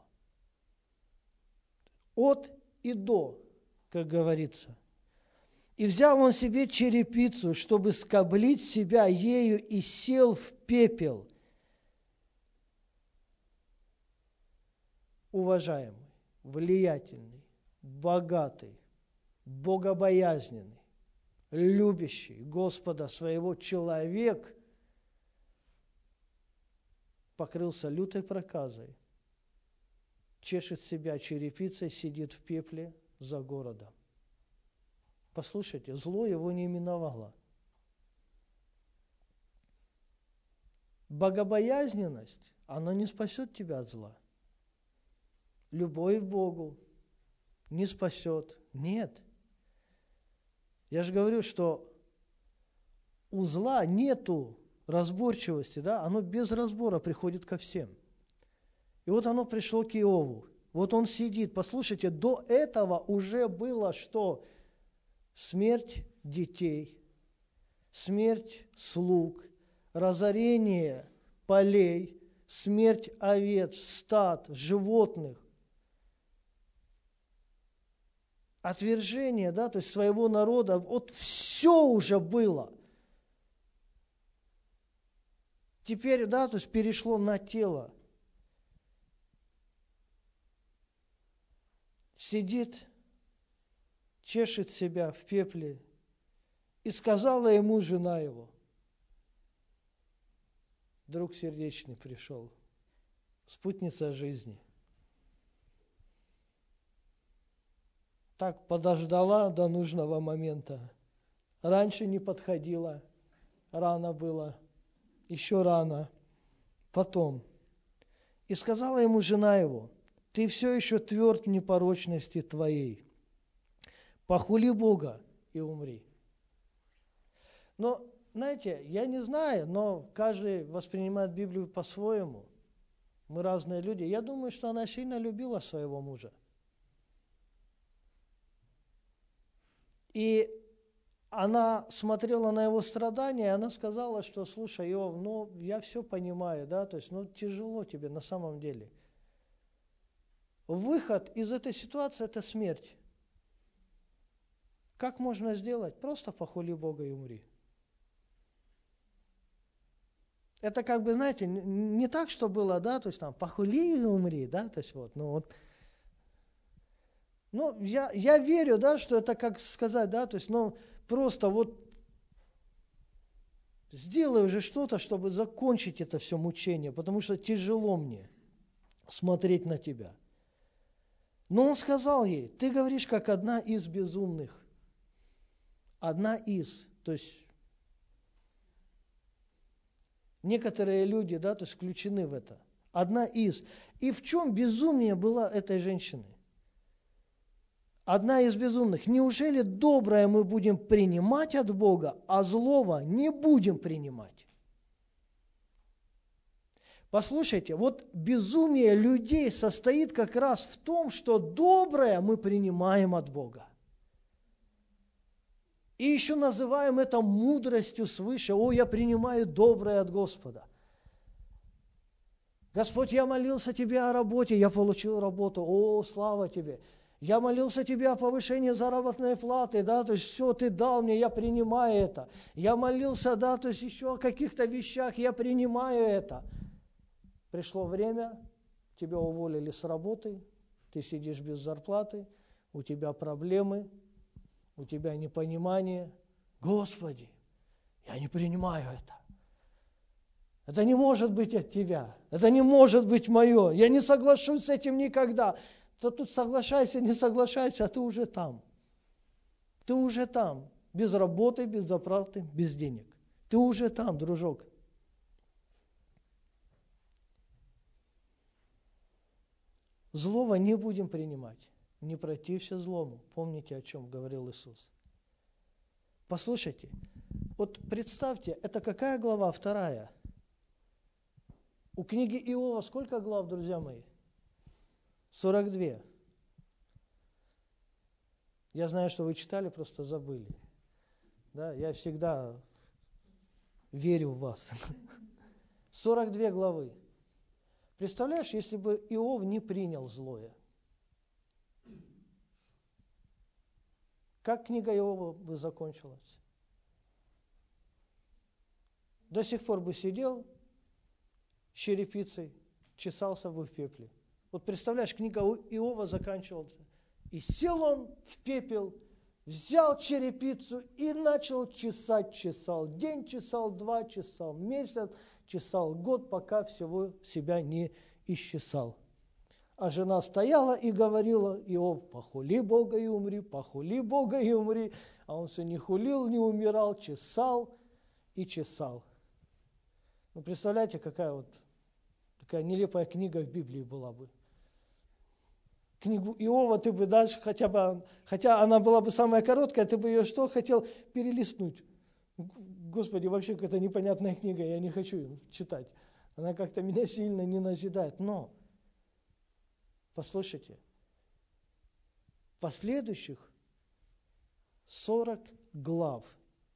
Speaker 1: От и до, как говорится. И взял он себе черепицу, чтобы скоблить себя ею, и сел в пепел. Уважаемый, влиятельный, богатый, богобоязненный, любящий Господа своего человек покрылся лютой проказой, чешет себя черепицей, сидит в пепле за городом. Послушайте, зло его не миновало. Богобоязненность, она не спасет тебя от зла. Любовь к Богу не спасет. Нет. Я же говорю, что у зла нету разборчивости, да? Оно без разбора приходит ко всем. И вот оно пришло к Иову. Вот он сидит. Послушайте, до этого уже было что? Смерть детей, смерть слуг, разорение полей, смерть овец, стад, животных, отвержение, да, то есть своего народа. Вот все уже было. Теперь, да, то есть перешло на тело. Сидит, чешет себя в пепле, и сказала ему жена его. Друг сердечный пришел, спутница жизни. Так подождала до нужного момента. Раньше не подходила, рано было, еще рано, потом. И сказала ему жена его: ты все еще тверд в непорочности твоей. Похули Бога и умри. Но, знаете, я не знаю, но каждый воспринимает Библию по-своему. Мы разные люди. Я думаю, что она сильно любила своего мужа. И она смотрела на его страдания, и она сказала, что, слушай, Иов, ну, я все понимаю, да, то есть, ну, тяжело тебе на самом деле. выход из этой ситуации – это смерть. Как можно сделать? Просто похвали Бога и умри. Это как бы, знаете, не так, что было, да, то есть там похвали и умри, да, то есть вот, я верю, да, что это как сказать, да, то есть, просто вот сделай уже что-то, чтобы закончить это все мучение, потому что тяжело мне смотреть на тебя. Но он сказал ей, ты говоришь, как одна из безумных. Одна из, то есть некоторые люди, да, то есть включены в это. Одна из. И в чем безумие было этой женщины? Одна из безумных. Неужели доброе мы будем принимать от Бога, а злого не будем принимать? Послушайте, вот безумие людей состоит как раз в том, что доброе мы принимаем от Бога. И еще называем это мудростью свыше. О, я принимаю доброе от Господа. Господь, я молился Тебе о работе, я получил работу. О, слава Тебе. Я молился Тебе о повышении заработной платы, да, то есть все Ты дал мне, я принимаю это. Я молился, да, то есть еще о каких-то вещах, я принимаю это. Пришло время, тебя уволили с работы, ты сидишь без зарплаты, у тебя проблемы, у тебя непонимание. Господи, я не принимаю это. Это не может быть от Тебя, это не может быть мое, я не соглашусь с этим никогда. То тут соглашайся, не соглашайся, а ты уже там. Ты уже там, без работы, без зарплаты, без денег. Ты уже там, дружок. Злого не будем принимать, не протився злому. Помните, о чем говорил Иисус. Послушайте, вот представьте, это какая глава? 2. У книги Иова сколько глав, друзья мои? 42. Я знаю, что вы читали, просто забыли. Да, я всегда верю в вас. 42 главы. Представляешь, если бы Иов не принял злое, как книга Иова бы закончилась? До сих пор бы сидел с черепицей, чесался бы в пепле. Вот представляешь, книга Иова заканчивалась. И сел он в пепел, взял черепицу и начал чесал. День чесал, 2 чесал, месяц чесал, год, пока всего себя не исчесал. А жена стояла и говорила: Иов, похули Бога и умри, похули Бога и умри. А он все не хулил, не умирал, чесал и чесал. Ну, представляете, какая такая нелепая книга в Библии была бы. Книгу Иова ты бы дальше хотя она была бы самая короткая, ты бы ее хотел перелистнуть. Господи, вообще какая-то непонятная книга, я не хочу читать. Она как-то меня сильно не назидает. Но, послушайте, последующих 40 глав.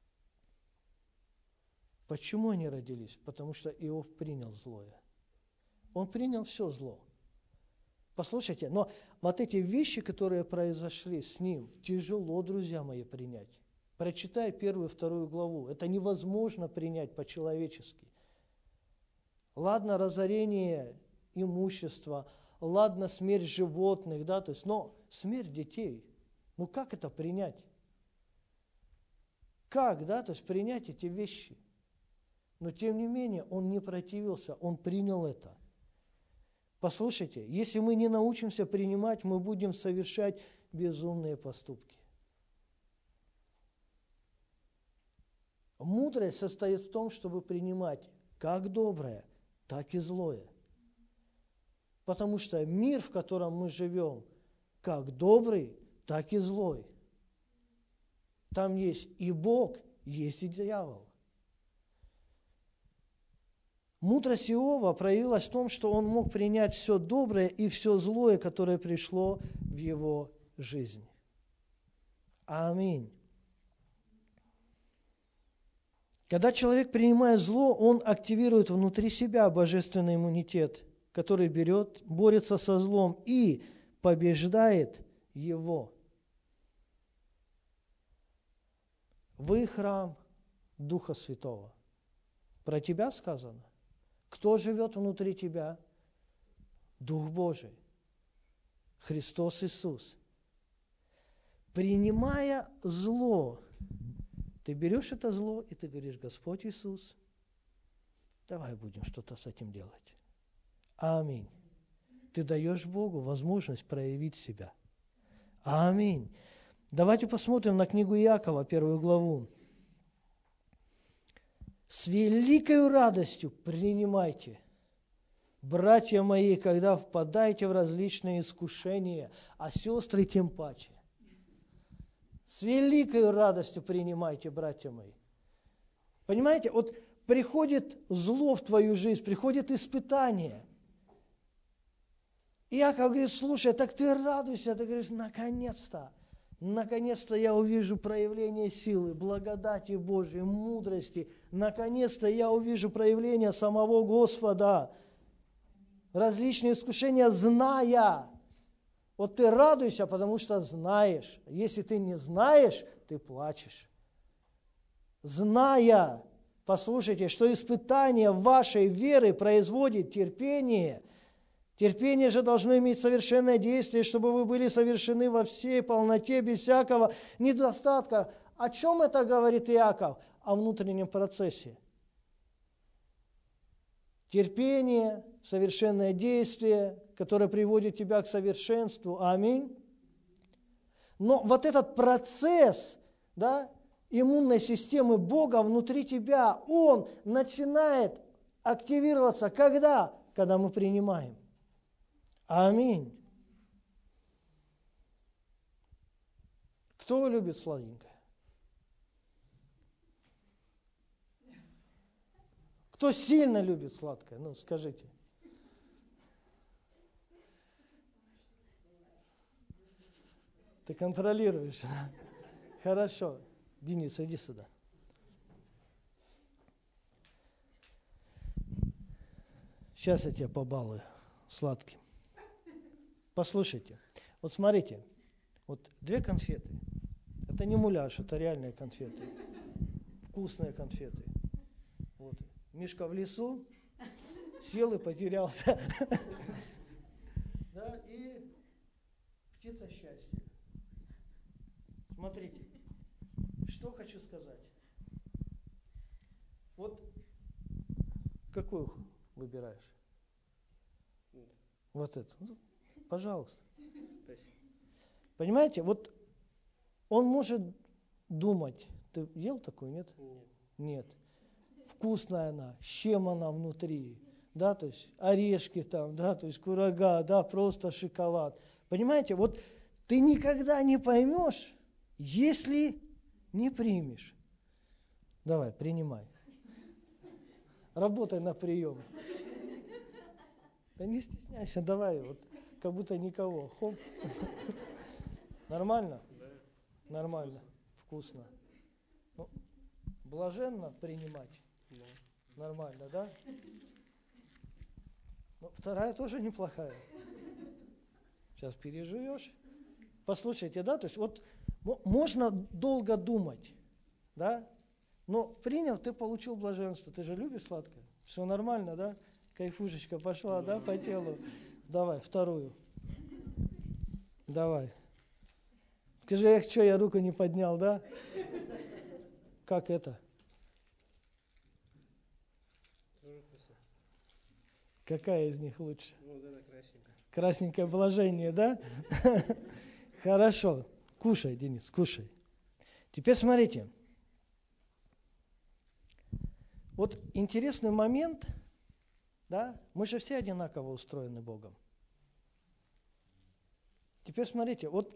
Speaker 1: Почему они родились? Потому что Иов принял злое. Он принял все зло. Послушайте, но вот эти вещи, которые произошли с ним, тяжело, друзья мои, принять. Прочитай 1 и 2 главу. Это невозможно принять по-человечески. Ладно, разорение имущества, ладно, смерть животных, да, то есть, но смерть детей, ну как это принять? Как, да, то есть принять эти вещи? Но тем не менее, он не противился, он принял это. Послушайте, если мы не научимся принимать, мы будем совершать безумные поступки. Мудрость состоит в том, чтобы принимать как доброе, так и злое. Потому что мир, в котором мы живем, как добрый, так и злой. Там есть и Бог, есть и дьявол. Мудрость Иова проявилась в том, что он мог принять все доброе и все злое, которое пришло в его жизнь. Аминь. Когда человек принимает зло, он активирует внутри себя божественный иммунитет, который борется со злом и побеждает его. Вы храм Духа Святого. Про тебя сказано. Кто живет внутри тебя? Дух Божий. Христос Иисус. Принимая зло, ты берешь это зло, и ты говоришь: Господь Иисус, давай будем что-то с этим делать. Аминь. Ты даешь Богу возможность проявить себя. Аминь. Давайте посмотрим на книгу Иакова, 1 главу. С великой радостью принимайте, братья мои, когда впадаете в различные искушения, а сестры тем паче. С великой радостью принимайте, братья мои. Понимаете, вот приходит зло в твою жизнь, приходит испытание. Иаков говорит: слушай, так ты радуйся, ты говоришь: наконец-то я увижу проявление силы, благодати Божьей, мудрости. Наконец-то я увижу проявление самого Господа. Различные искушения, зная. Вот ты радуйся, потому что знаешь. Если ты не знаешь, ты плачешь. Зная, послушайте, что испытание вашей веры производит терпение. Терпение же должно иметь совершенное действие, чтобы вы были совершены во всей полноте, без всякого недостатка. О чем это говорит Иаков? О внутреннем процессе. Терпение, совершенное действие, которое приводит тебя к совершенству. Аминь. Но вот этот процесс, да, иммунной системы Бога внутри тебя, он начинает активироваться. Когда? Когда мы принимаем. Аминь. Кто любит сладенькое? Кто сильно любит сладкое? Ну, скажите. Ты контролируешь. Хорошо. Денис, иди сюда. Сейчас я тебя побалую сладким. Послушайте, вот смотрите, вот 2 конфеты. Это не муляж, это реальные конфеты. Вкусные конфеты. Вот. Мишка в лесу сел и потерялся. Да, и птица счастья. Смотрите, что хочу сказать. Вот какую выбираешь? Вот эту. Пожалуйста.
Speaker 2: Спасибо.
Speaker 1: Понимаете, вот он может думать. Ты ел такую, нет?
Speaker 2: Нет.
Speaker 1: Нет. Вкусная она, с чем она внутри, да, то есть орешки там, да, то есть курага, да, просто шоколад. Понимаете, вот ты никогда не поймешь, если не примешь. Давай, принимай. Работай на прием. Да не стесняйся, давай, вот, как будто никого. Хоп. Нормально?
Speaker 2: Да.
Speaker 1: Нормально, вкусно. Ну, блаженно принимать.
Speaker 2: Да.
Speaker 1: Нормально, да? Ну, вторая тоже неплохая. Сейчас переживешь. Послушайте, да, то есть вот можно долго думать, да, но приняв, ты получил блаженство. Ты же любишь сладкое? Все нормально, да? Кайфушечка пошла, да, по телу? Давай, вторую. Давай. Скажи, что, я руку не поднял, да? Как это? Какая из них лучше?
Speaker 2: Вот это красненькая.
Speaker 1: Красненькое блажение, да? Хорошо. Кушай, Денис, кушай. Теперь смотрите. Вот интересный момент, да? Мы же все одинаково устроены Богом. Теперь смотрите, вот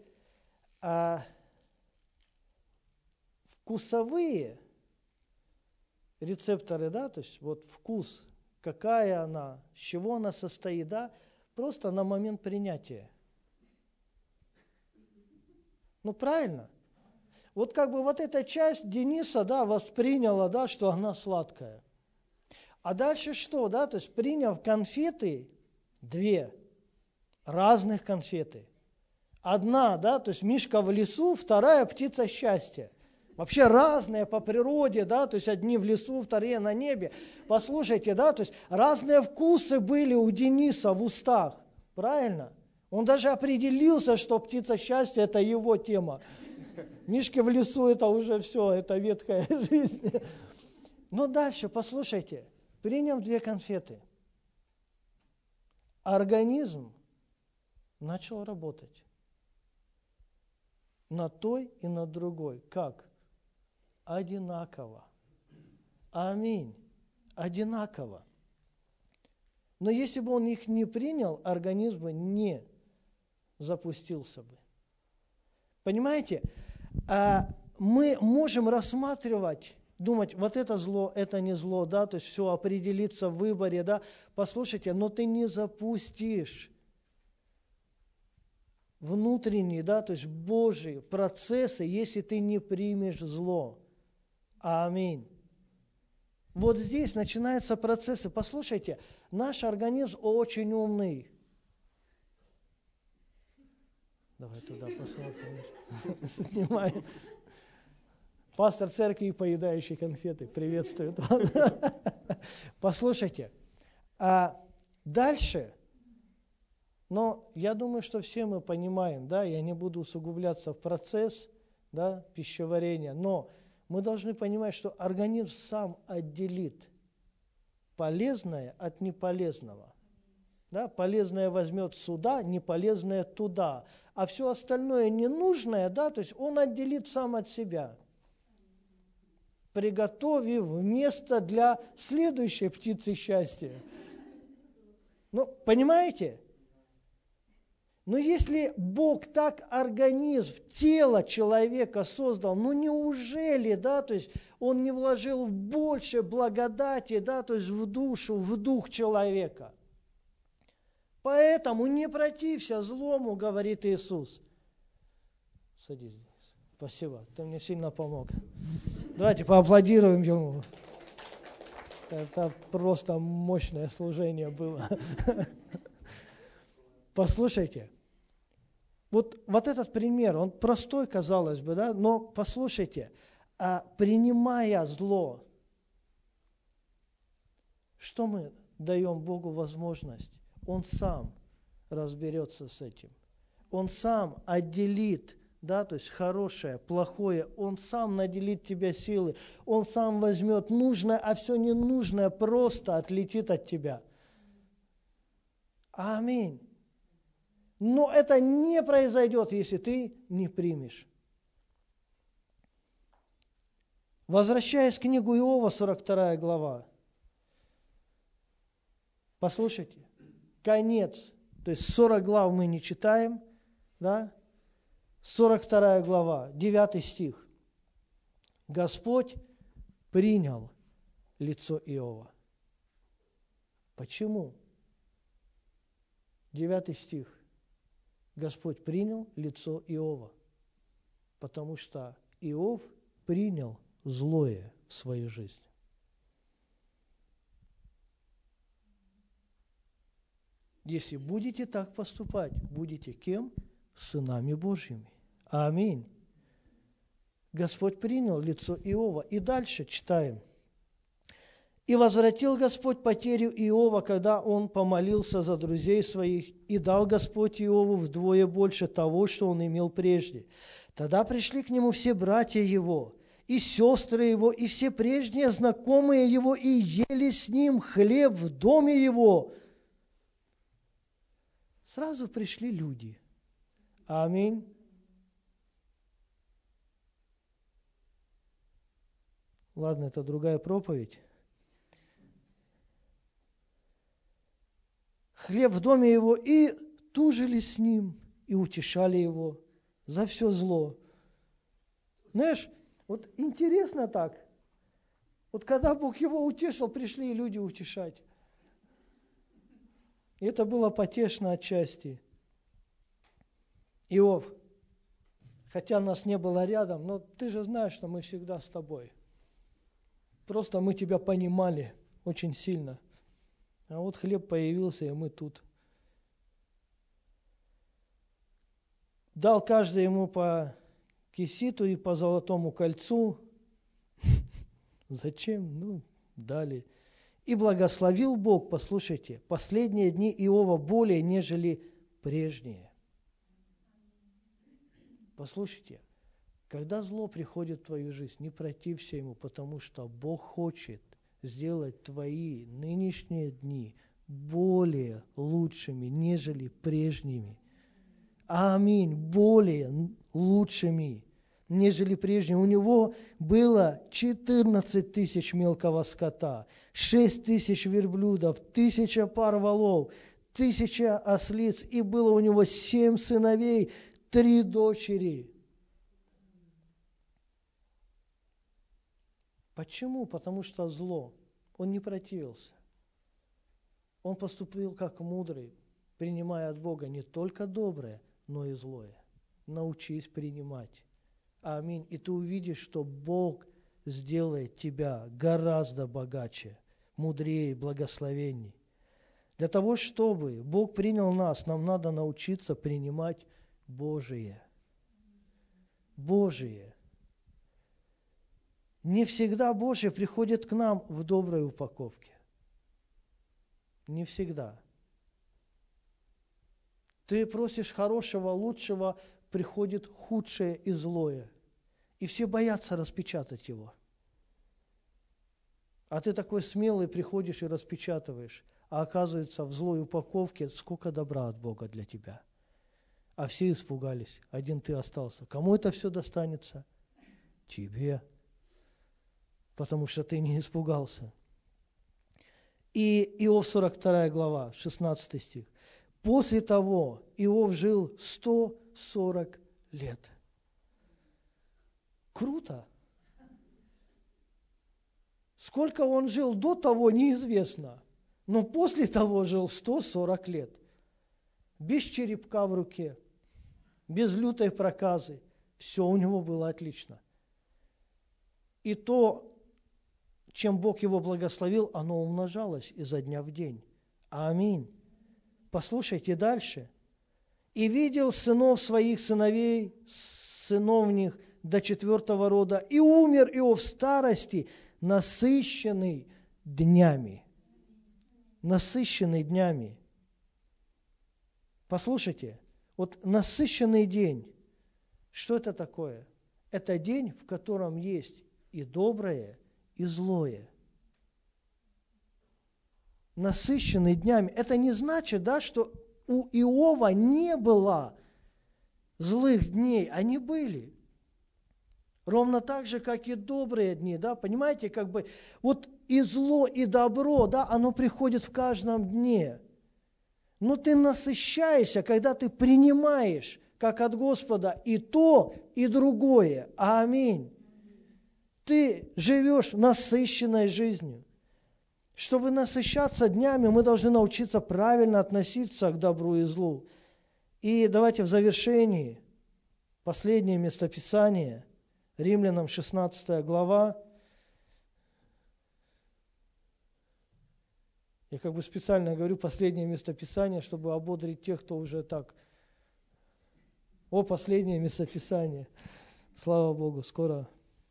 Speaker 1: вкусовые рецепторы, да, то есть вот вкус, какая она, с чего она состоит, да, просто на момент принятия. Ну, правильно? Вот как бы вот эта часть Дениса, да, восприняла, да, что она сладкая. А дальше что, да, то есть приняв конфеты, 2 разных конфеты, Одна, да, то есть мишка в лесу, вторая птица счастья. Вообще разные по природе, да, то есть одни в лесу, вторые на небе. Послушайте, да, то есть разные вкусы были у Дениса в устах, правильно? Он даже определился, что птица счастья – это его тема. Мишки в лесу – это уже все, это ветхая жизнь. Но дальше, послушайте, приняв 2 конфеты, организм начал работать на той и на другой. Как? Одинаково. Аминь. Одинаково. Но если бы он их не принял, организм бы не запустился бы. Понимаете? Мы можем рассматривать, думать, вот это зло, это не зло, да, то есть все определиться в выборе, да. Послушайте, но ты не запустишь внутренние, да, то есть Божьи процессы, если ты не примешь зло. Аминь. Вот здесь начинаются процессы. Послушайте, наш организм очень умный. Давай туда посмотрим. Снимаем. Пастор церкви, поедающий конфеты, приветствует вас. Послушайте, а дальше, но я думаю, что все мы понимаем, да, я не буду усугубляться в процесс, да, пищеварения, но мы должны понимать, что организм сам отделит полезное от неполезного. Да, полезное возьмет сюда, неполезное туда, а все остальное ненужное, да, то есть он отделит сам от себя, приготовив место для следующей птицы счастья. Ну, понимаете? Но если Бог так организм, тело человека создал, ну неужели, да, то есть Он не вложил больше благодати, да, то есть в душу, в дух человека? Поэтому не протився злому, говорит Иисус. Садись здесь. Спасибо, ты мне сильно помог. Давайте поаплодируем Ему. Это просто мощное служение было. Послушайте, вот этот пример, он простой, казалось бы, да, но послушайте, принимая зло, что мы даем Богу возможность? Он сам разберется с этим. Он сам отделит, да, то есть хорошее, плохое, Он сам наделит тебя силой, Он сам возьмет нужное, а все ненужное просто отлетит от тебя. Аминь. Но это не произойдет, если ты не примешь. Возвращаясь к книгу Иова, 42 глава. Послушайте, конец, то есть 40 глав мы не читаем, да? 42 глава, 9 стих. Господь принял лицо Иова. Почему? 9 стих. Господь принял лицо Иова, потому что Иов принял злое в свою жизнь. Если будете так поступать, будете кем? Сынами Божьими. Аминь. Господь принял лицо Иова. И дальше читаем. «И возвратил Господь потерю Иова, когда он помолился за друзей своих, и дал Господь Иову вдвое больше того, что он имел прежде. Тогда пришли к нему все братья его, и сестры его, и все прежние знакомые его, и ели с ним хлеб в доме его». Сразу пришли люди. Аминь. Ладно, это другая проповедь. Хлеб в доме его, и тужили с ним, и утешали его за все зло. Знаешь, вот интересно так. Вот когда Бог его утешил, пришли и люди утешать. И это было потешно отчасти. Иов, хотя нас не было рядом, но ты же знаешь, что мы всегда с тобой. Просто мы тебя понимали очень сильно. А вот хлеб появился, и мы тут. дал каждый ему по киситу и по золотому кольцу. Зачем? Ну, дали. И благословил Бог, послушайте, последние дни Иова более, нежели прежние. Послушайте, когда зло приходит в твою жизнь, не протився ему, потому что Бог хочет сделать твои нынешние дни более лучшими, нежели прежними. Аминь. Более лучшими, нежели прежние. У него было 14 тысяч мелкого скота, 6 тысяч верблюдов, 1000 пар волов, 1000 ослиц, и было у него 7 сыновей, 3 дочери. Почему? Потому что зло. Он не противился. Он поступил как мудрый, принимая от Бога не только доброе, но и злое. Научись принимать. Аминь. И ты увидишь, что Бог сделает тебя гораздо богаче, мудрее, благословенней. Для того, чтобы Бог принял нас, нам надо научиться принимать Божие. Божие. Не всегда Божие приходит к нам в доброй упаковке. Не всегда. Ты просишь хорошего, лучшего, приходит худшее и злое. И все боятся распечатать его. А ты такой смелый приходишь и распечатываешь. А оказывается, в злой упаковке сколько добра от Бога для тебя. А все испугались, один ты остался. Кому это все достанется? Тебе. Потому что ты не испугался. И Иов 42 глава, 16 стих. После того Иов жил 140 лет. Круто. Сколько он жил до того, неизвестно. Но после того жил 140 лет. Без черепка в руке, без лютой проказы. Все у него было отлично. И то, чем Бог его благословил, оно умножалось изо дня в день. Аминь. Послушайте дальше. «И видел сынов своих сыновей, сыновних до 4-го рода, и умер Иов в старости, насыщенный днями». Насыщенный днями. Послушайте, вот насыщенный день, что это такое? Это день, в котором есть и доброе, и злое. Насыщенный днями. Это не значит, да, что у Иова не было злых дней. Они были. Ровно так же, как и добрые дни. Да? Понимаете, как бы вот и зло, и добро, да, оно приходит в каждом дне. Но ты насыщаешься, когда ты принимаешь, как от Господа, и то, и другое. Аминь. Ты живешь насыщенной жизнью. Чтобы насыщаться днями, мы должны научиться правильно относиться к добру и злу. И давайте в завершении последнее местописание, Римлянам 16 глава. Я как бы специально говорю последнее местописание, чтобы ободрить тех, кто уже так. О, последнее местописание. Слава Богу, скоро.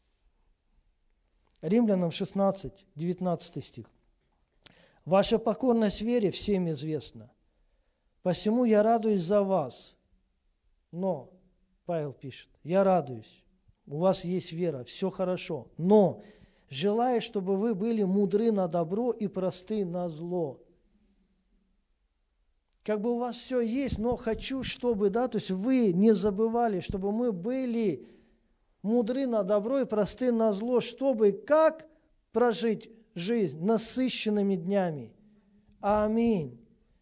Speaker 1: Римлянам 16, 19 стих. «Ваша покорность вере всем известна. Посему я радуюсь за вас». Но, Павел пишет, я радуюсь, у вас есть вера, все хорошо. Но, желаю, чтобы вы были мудры на добро и просты на зло. Как бы у вас все есть, но хочу, чтобы, да, то есть вы не забывали, чтобы мы были мудры на добро и просты на зло, чтобы как прожить жизнь насыщенными днями. Аминь.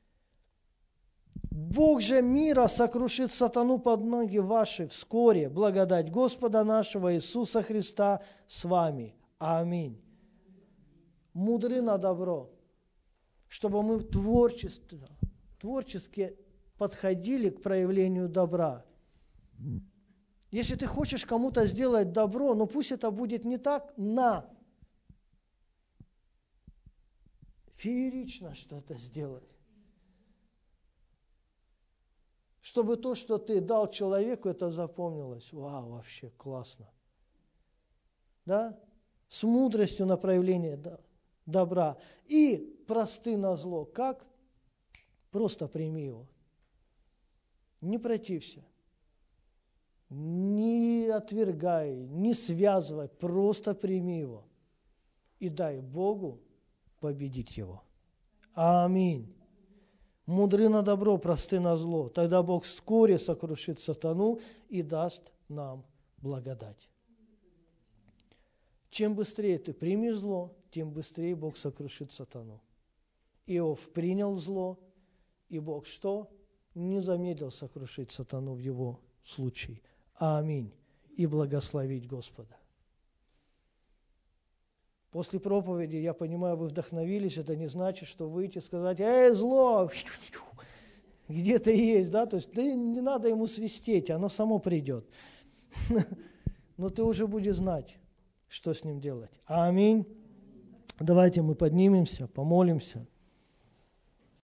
Speaker 1: Бог же мира сокрушит сатану под ноги ваши вскоре. Благодать Господа нашего Иисуса Христа с вами. Аминь. Мудры на добро, чтобы мы творчески подходили к проявлению добра. Если ты хочешь кому-то сделать добро, но пусть это будет не так феерично что-то сделать. чтобы то, что ты дал человеку, это запомнилось. Вау, вообще классно. Да? С мудростью на проявление добра. И просты на зло. Как? Просто прими его. Не протився. Не отвергай, не связывай. Просто прими его. И дай Богу победить его. Аминь. Мудры на добро, просты на зло. Тогда Бог вскоре сокрушит сатану и даст нам благодать. Чем быстрее ты примешь зло, тем быстрее Бог сокрушит сатану. Иов принял зло, и Бог что? Не замедлил сокрушить сатану в его случае. Аминь. И благословить Господа. После проповеди, я понимаю, вы вдохновились, это не значит, что выйти и сказать: зло, где ты есть, да? То есть не надо ему свистеть, оно само придет. Но ты уже будешь знать, что с ним делать. Аминь. Давайте мы поднимемся, помолимся.